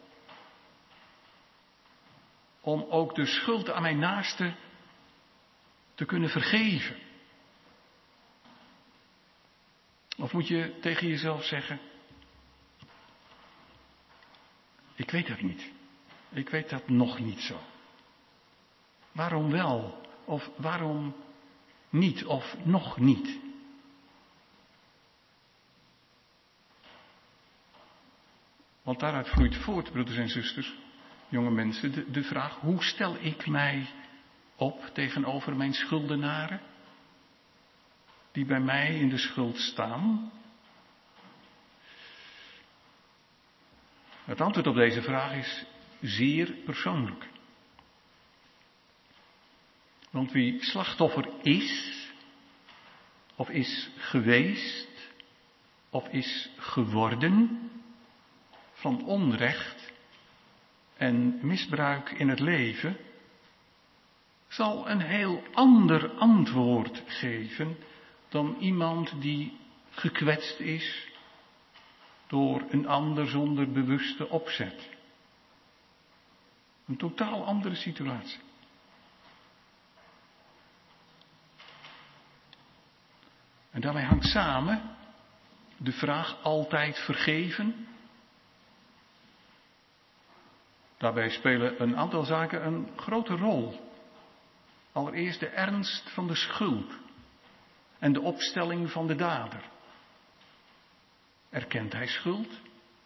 Om ook de schuld aan mijn naaste te kunnen vergeven. Of moet je tegen jezelf zeggen, ik weet dat niet. Ik weet dat nog niet zo. Waarom wel? Of waarom niet? Of nog niet? Want daaruit vloeit voort, broeders en zusters, jonge mensen, de, de vraag, hoe stel ik mij op tegenover mijn schuldenaren? Die bij mij in de schuld staan? Het antwoord op deze vraag is zeer persoonlijk. Want wie slachtoffer is, of is geweest, of is geworden van onrecht en misbruik in het leven, zal een heel ander antwoord geven dan iemand die gekwetst is door een ander zonder bewuste opzet. Een totaal andere situatie. En daarmee hangt samen de vraag altijd vergeven. Daarbij spelen een aantal zaken een grote rol. Allereerst de ernst van de schuld en de opstelling van de dader. Erkent hij schuld?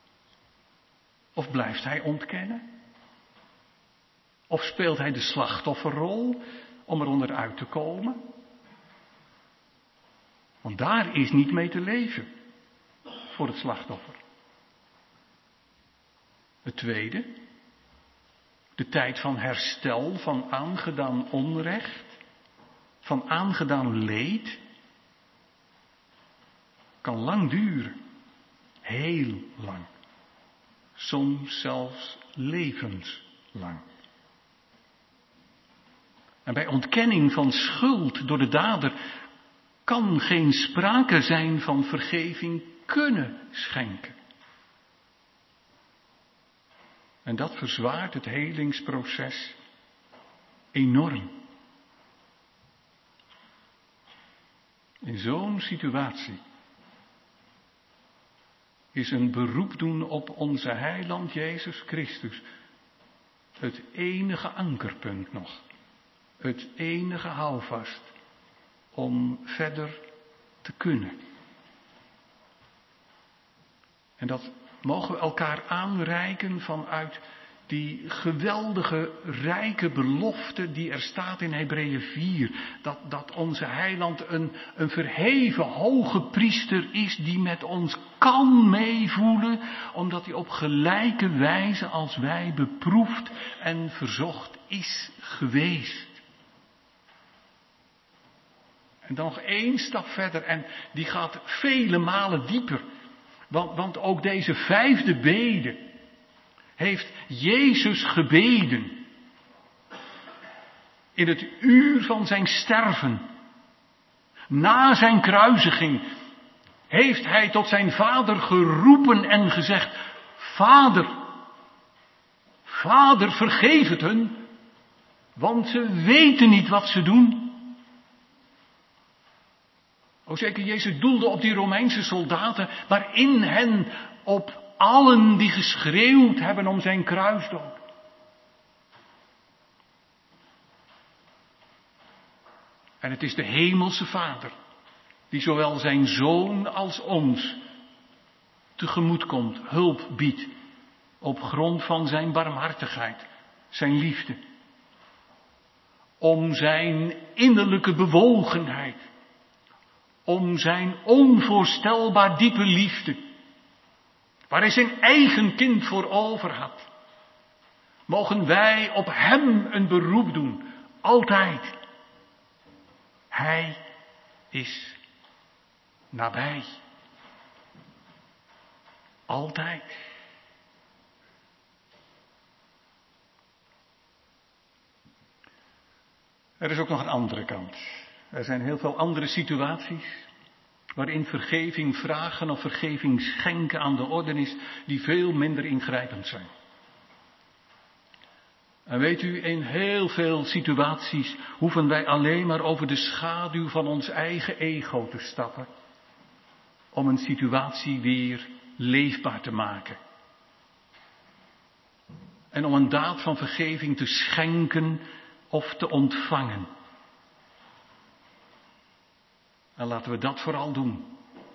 Of blijft hij ontkennen? Of speelt hij de slachtofferrol om eronder uit te komen? Want daar is niet mee te leven voor het slachtoffer. Het tweede, de tijd van herstel van aangedaan onrecht, van aangedaan leed, kan lang duren. Heel lang. Soms zelfs levenslang. En bij ontkenning van schuld door de dader kan geen sprake zijn van vergeving kunnen schenken. En dat verzwaart het helingsproces enorm. In zo'n situatie is een beroep doen op onze heiland Jezus Christus het enige ankerpunt nog. Het enige houvast om verder te kunnen. En dat mogen we elkaar aanreiken vanuit die geweldige, rijke belofte die er staat in Hebreeën vier. Dat, dat onze heiland een, een verheven hoge priester is die met ons kan meevoelen. Omdat hij op gelijke wijze als wij beproefd en verzocht is geweest. En dan nog één stap verder en die gaat vele malen dieper. Want, want ook deze vijfde bede heeft Jezus gebeden. In het uur van zijn sterven. Na zijn kruisiging heeft hij tot zijn vader geroepen en gezegd: Vader, Vader, vergeef het hun, want ze weten niet wat ze doen. O zeker, Jezus doelde op die Romeinse soldaten, maar in hen op allen die geschreeuwd hebben om zijn kruisdood. En het is de hemelse Vader die zowel zijn Zoon als ons tegemoet komt, hulp biedt, op grond van zijn barmhartigheid, zijn liefde. Om zijn innerlijke bewogenheid, om zijn onvoorstelbaar diepe liefde, waar hij zijn eigen kind voor over had. Mogen wij op hem een beroep doen, altijd. Hij is nabij. Altijd. Er is ook nog een andere kant. Er zijn heel veel andere situaties waarin vergeving vragen of vergeving schenken aan de orde is, die veel minder ingrijpend zijn. En weet u, in heel veel situaties hoeven wij alleen maar over de schaduw van ons eigen ego te stappen, om een situatie weer leefbaar te maken. En om een daad van vergeving te schenken of te ontvangen. En laten we dat vooral doen.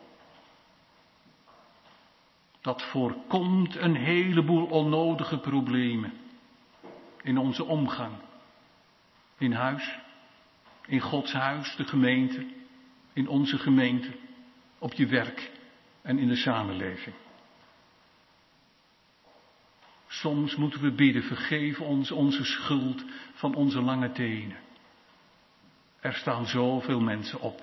Dat voorkomt een heleboel onnodige problemen in onze omgang. In huis, in Gods huis, de gemeente, in onze gemeente, op je werk en in de samenleving. Soms moeten we bidden, vergeef ons onze schuld van onze lange tenen. Er staan zoveel mensen op.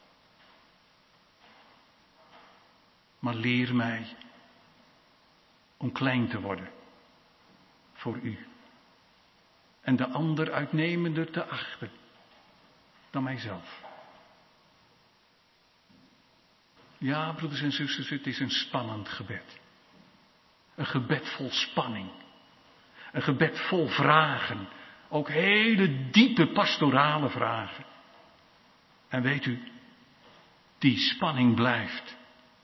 Maar leer mij om klein te worden voor u. En de ander uitnemender te achten dan mijzelf. Ja, broeders en zusters, het is een spannend gebed. Een gebed vol spanning. Een gebed vol vragen. Ook hele diepe pastorale vragen. En weet u, die spanning blijft.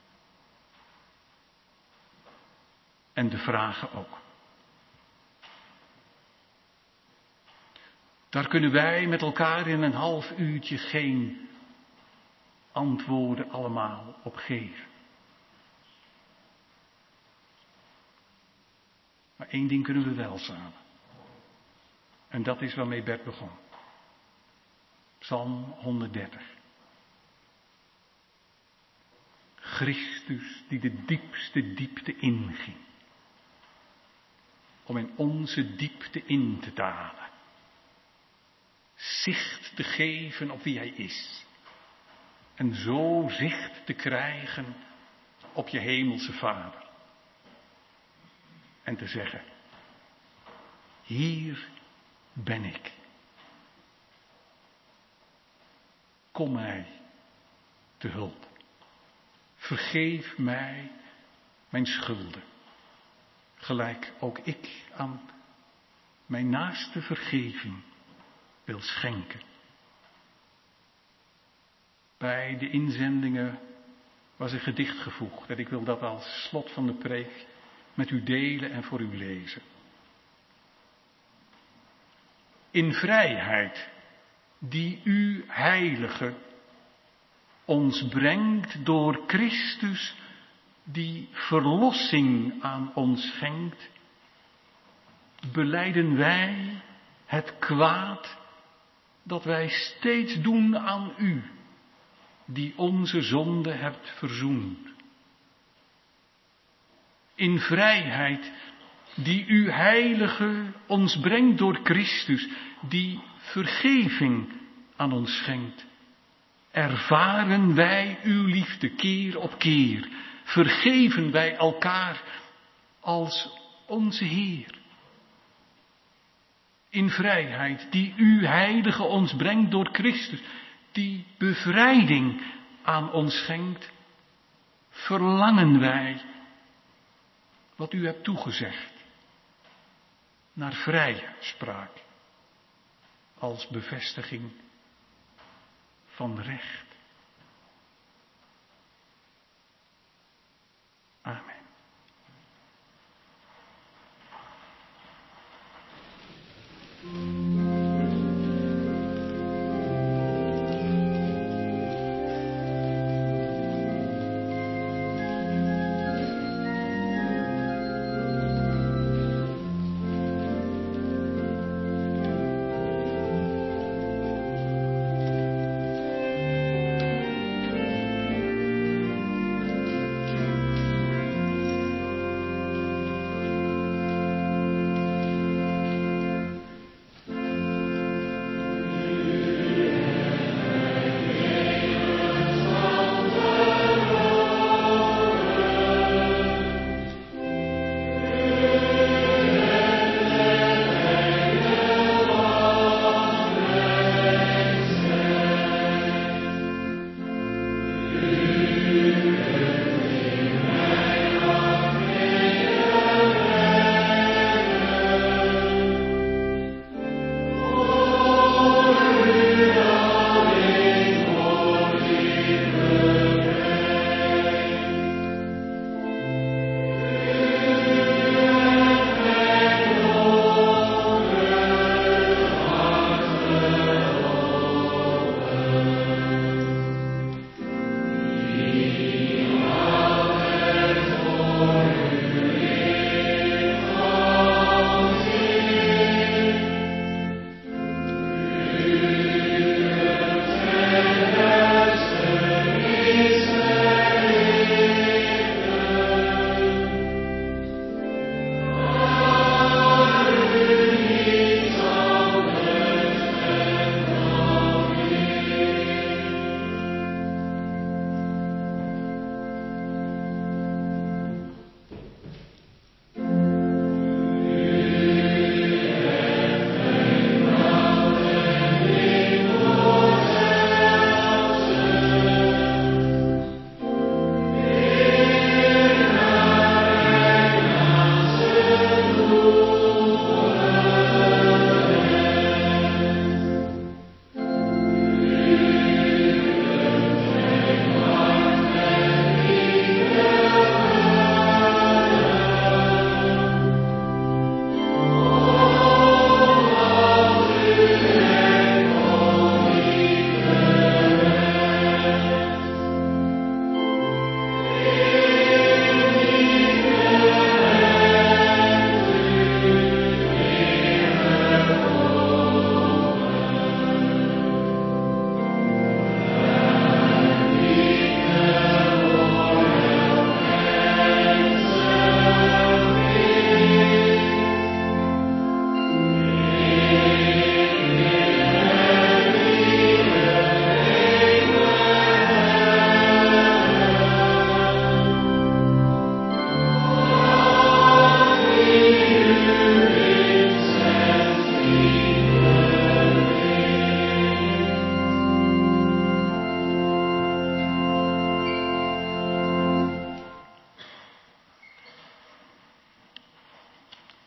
En de vragen ook. Daar kunnen wij met elkaar in een half uurtje geen antwoorden allemaal op geven. Maar één ding kunnen we wel samen. En dat is waarmee Bert begon. Psalm honderddertig. Christus die de diepste diepte inging. Om in onze diepte in te dalen. Zicht te geven op wie hij is. En zo zicht te krijgen op je hemelse Vader. En te zeggen, hier ben ik. Kom mij te hulp. Vergeef mij mijn schulden. Gelijk ook ik aan mijn naaste vergeving wil schenken. Bij de inzendingen was een gedicht gevoegd. En ik wil dat als slot van de preek met u delen en voor u lezen. In vrijheid die u heilige ons brengt door Christus die verlossing aan ons schenkt, belijden wij het kwaad dat wij steeds doen aan u, die onze zonde hebt verzoend. In vrijheid die u heilige ons brengt door Christus, die vergeving aan ons schenkt, ervaren wij uw liefde keer op keer, vergeven wij elkaar als onze Heer. In vrijheid die u heilige ons brengt door Christus, die bevrijding aan ons schenkt, verlangen wij wat u hebt toegezegd, naar vrijspraak als bevestiging van recht. Amen.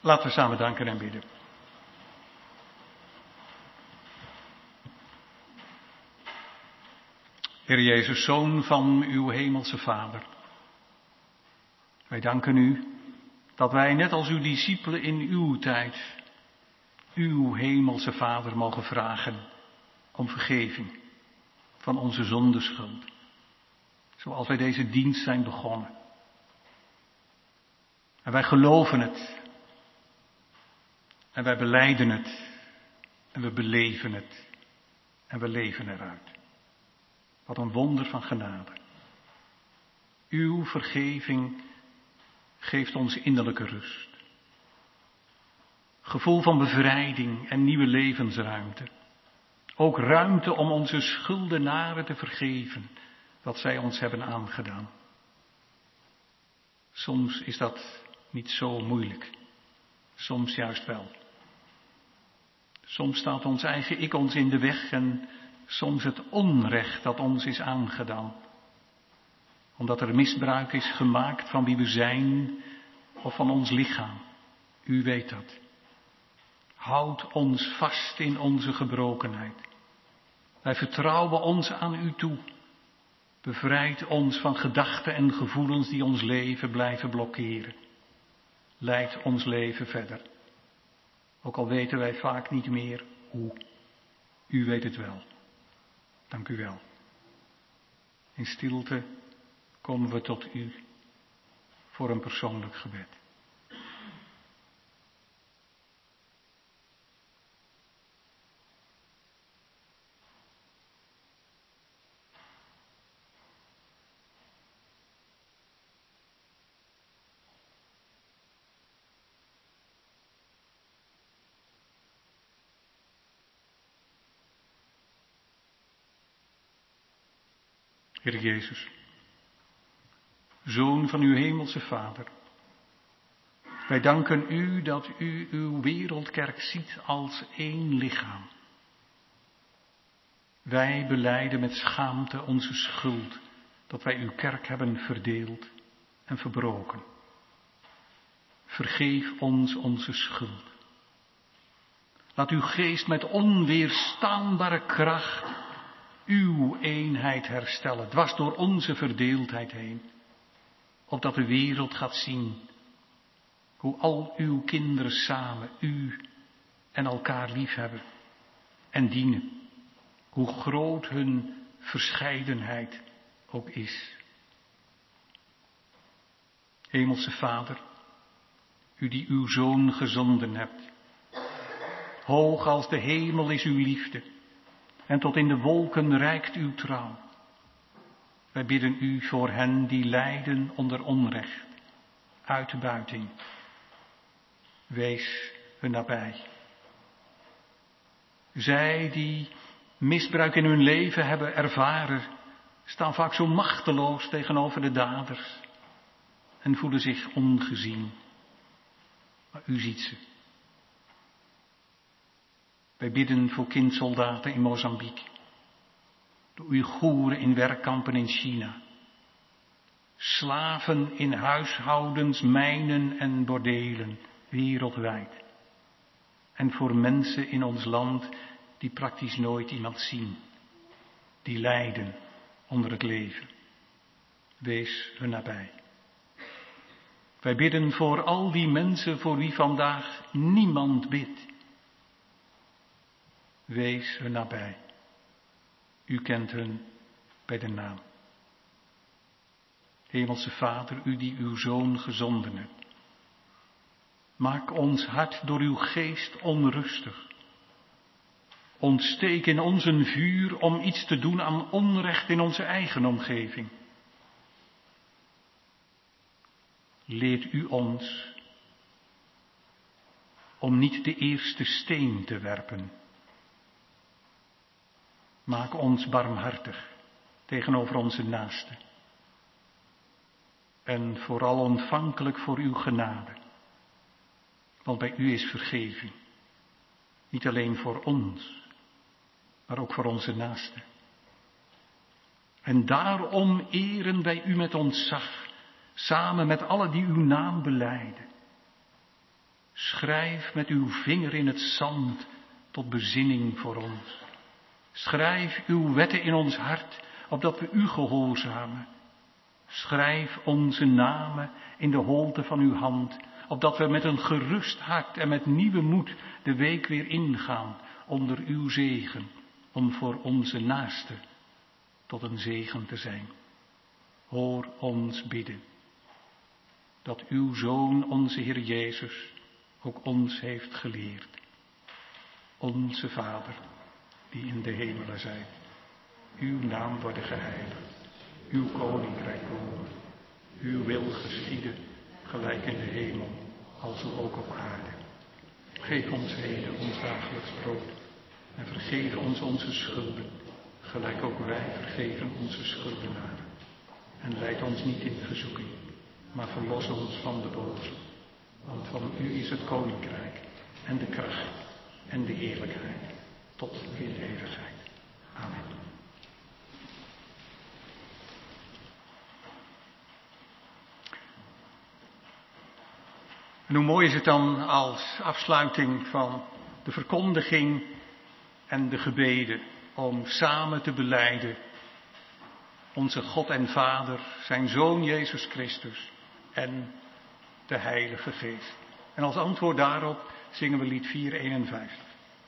Laten we samen danken en bidden. Heer Jezus, Zoon van uw hemelse Vader. Wij danken u dat wij net als uw discipelen in uw tijd uw hemelse Vader mogen vragen om vergeving van onze zondeschuld. Zoals wij deze dienst zijn begonnen. En wij geloven het. En wij belijden het. En we beleven het. En we leven eruit. Wat een wonder van genade. Uw vergeving geeft ons innerlijke rust. Gevoel van bevrijding en nieuwe levensruimte. Ook ruimte om onze schuldenaren te vergeven, wat zij ons hebben aangedaan. Soms is dat niet zo moeilijk. Soms juist wel. Soms staat ons eigen ik ons in de weg en soms het onrecht dat ons is aangedaan. Omdat er misbruik is gemaakt van wie we zijn of van ons lichaam. U weet dat. Houd ons vast in onze gebrokenheid. Wij vertrouwen ons aan u toe. Bevrijd ons van gedachten en gevoelens die ons leven blijven blokkeren. Leid ons leven verder. Ook al weten wij vaak niet meer hoe. U weet het wel. Dank u wel. In stilte komen we tot u voor een persoonlijk gebed. Heer Jezus, Zoon van uw hemelse Vader, wij danken u dat u uw wereldkerk ziet als één lichaam. Wij belijden met schaamte onze schuld, dat wij uw kerk hebben verdeeld en verbroken. Vergeef ons onze schuld. Laat uw geest met onweerstaanbare kracht uw eenheid herstellen, dwars door onze verdeeldheid heen. Opdat de wereld gaat zien hoe al uw kinderen samen u en elkaar liefhebben en dienen. Hoe groot hun verscheidenheid ook is. Hemelse Vader, u die uw Zoon gezonden hebt. Hoog als de hemel is uw liefde. En tot in de wolken reikt uw trouw. Wij bidden u voor hen die lijden onder onrecht, uitbuiting. Wees hun nabij. Zij die misbruik in hun leven hebben ervaren, staan vaak zo machteloos tegenover de daders en voelen zich ongezien. Maar u ziet ze. Wij bidden voor kindsoldaten in Mozambique, de Oeigoeren in werkkampen in China, slaven in huishoudens, mijnen en bordelen wereldwijd. En voor mensen in ons land die praktisch nooit iemand zien, die lijden onder het leven. Wees hun nabij. Wij bidden voor al die mensen voor wie vandaag niemand bidt. Wees hun nabij. U kent hun bij de naam. Hemelse Vader, u die uw Zoon gezonden hebt. Maak ons hart door uw geest onrustig. Ontsteek in ons een vuur om iets te doen aan onrecht in onze eigen omgeving. Leert u ons om niet de eerste steen te werpen. Maak ons barmhartig tegenover onze naasten. En vooral ontvankelijk voor uw genade. Want bij u is vergeving. Niet alleen voor ons, maar ook voor onze naasten. En daarom eren wij u met ontzag, samen met allen die uw naam belijden. Schrijf met uw vinger in het zand tot bezinning voor ons. Schrijf uw wetten in ons hart, opdat we u gehoorzamen. Schrijf onze namen in de holte van uw hand, opdat we met een gerust hart en met nieuwe moed de week weer ingaan onder uw zegen, om voor onze naasten tot een zegen te zijn. Hoor ons bidden, dat uw Zoon, onze Heer Jezus, ook ons heeft geleerd. Onze Vader, die in de hemelen zijt, uw naam worden geheiligd, uw koninkrijk komen, uw wil geschieden, gelijk in de hemel, als ook op aarde. Geef ons heden ons dagelijks brood en vergeef ons onze schulden, gelijk ook wij vergeven onze schuldenaren. En leid ons niet in verzoeking, maar verlos ons van de boze. Want van u is het koninkrijk en de kracht en de heerlijkheid tot in de eeuwigheid. Amen. En hoe mooi is het dan als afsluiting van de verkondiging en de gebeden om samen te belijden onze God en Vader, zijn Zoon Jezus Christus en de Heilige Geest. En als antwoord daarop zingen we lied vierhonderdeenenvijftig.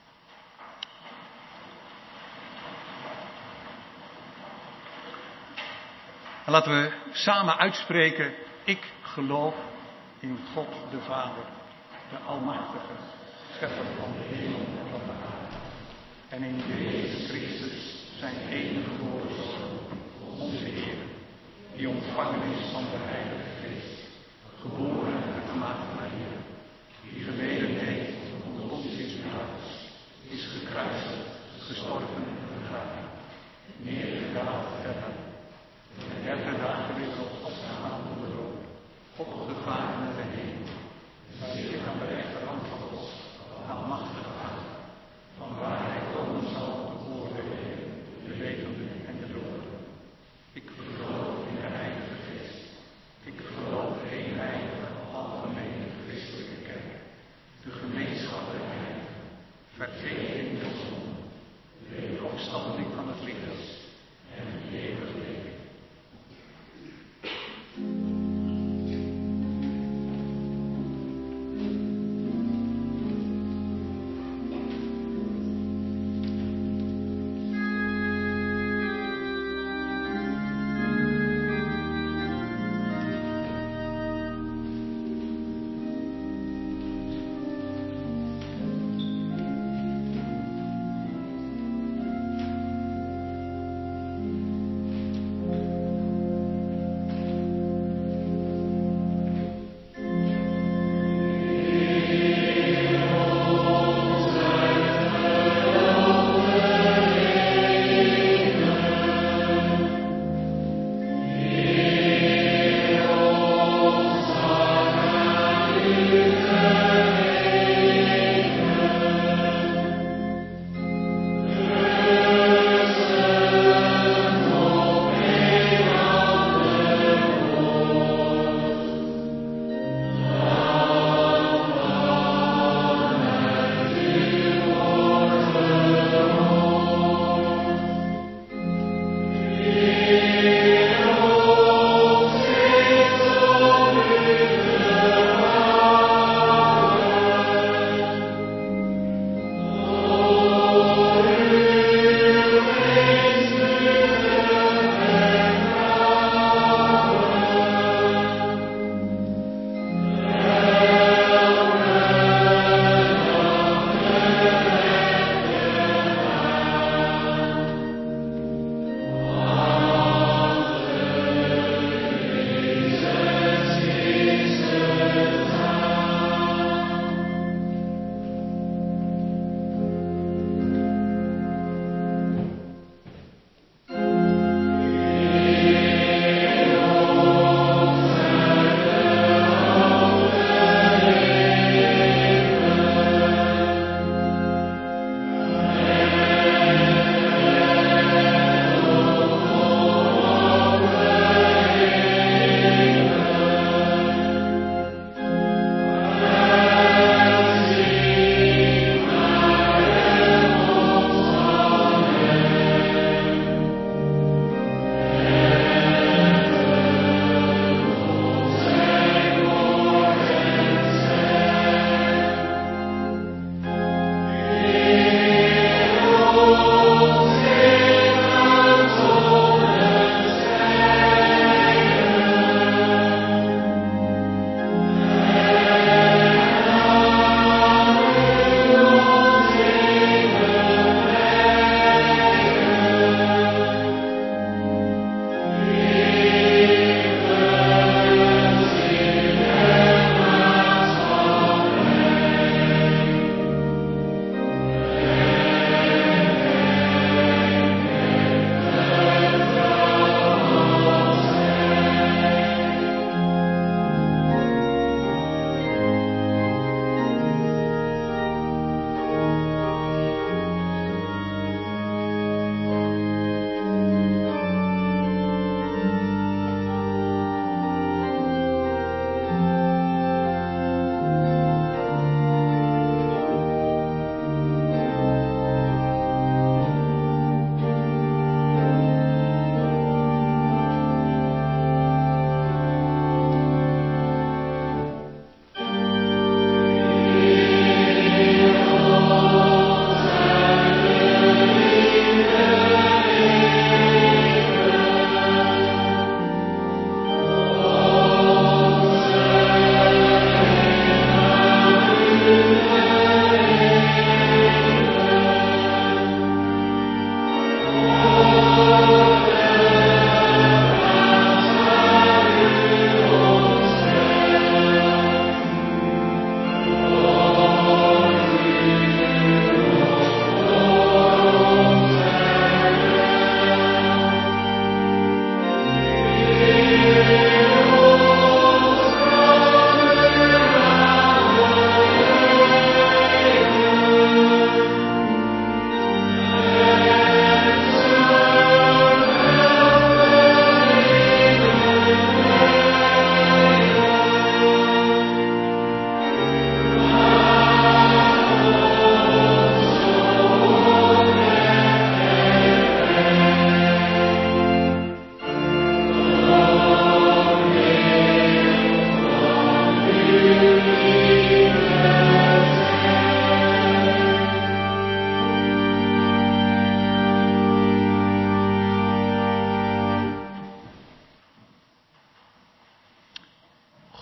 En laten we samen uitspreken: ik geloof in God de Vader, de Almachtige, schepper van de hemel en van de aarde. En in Jezus Christus, zijn enige geboren Zoon, onze Heer, die ontvangen is van de Heilige Geest, geboren uit de Maagd Maria, die geleden heeft onder Pontius Pilatus, is gekruisigd, gestorven en begraven, neergedaald ter hel, de derde dagen weer opgestaan van de dood, opgevaren naar de hemel, en zit aan de rechterhand van God, de Almachtige Vader, van waar hij komen zal te oordelen, de levenden en de doden. Ik geloof in de Heilige Geest,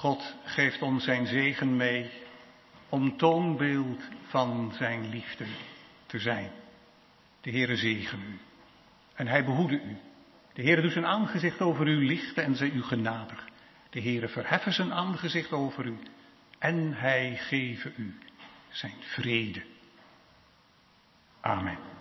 God geeft ons zijn zegen mee om toonbeeld van zijn liefde te zijn. De Heere zegen u en hij behoede u. De Heere doet zijn aangezicht over u lichten en zij u genadig. De Heere verheffen zijn aangezicht over u en hij geven u zijn vrede. Amen.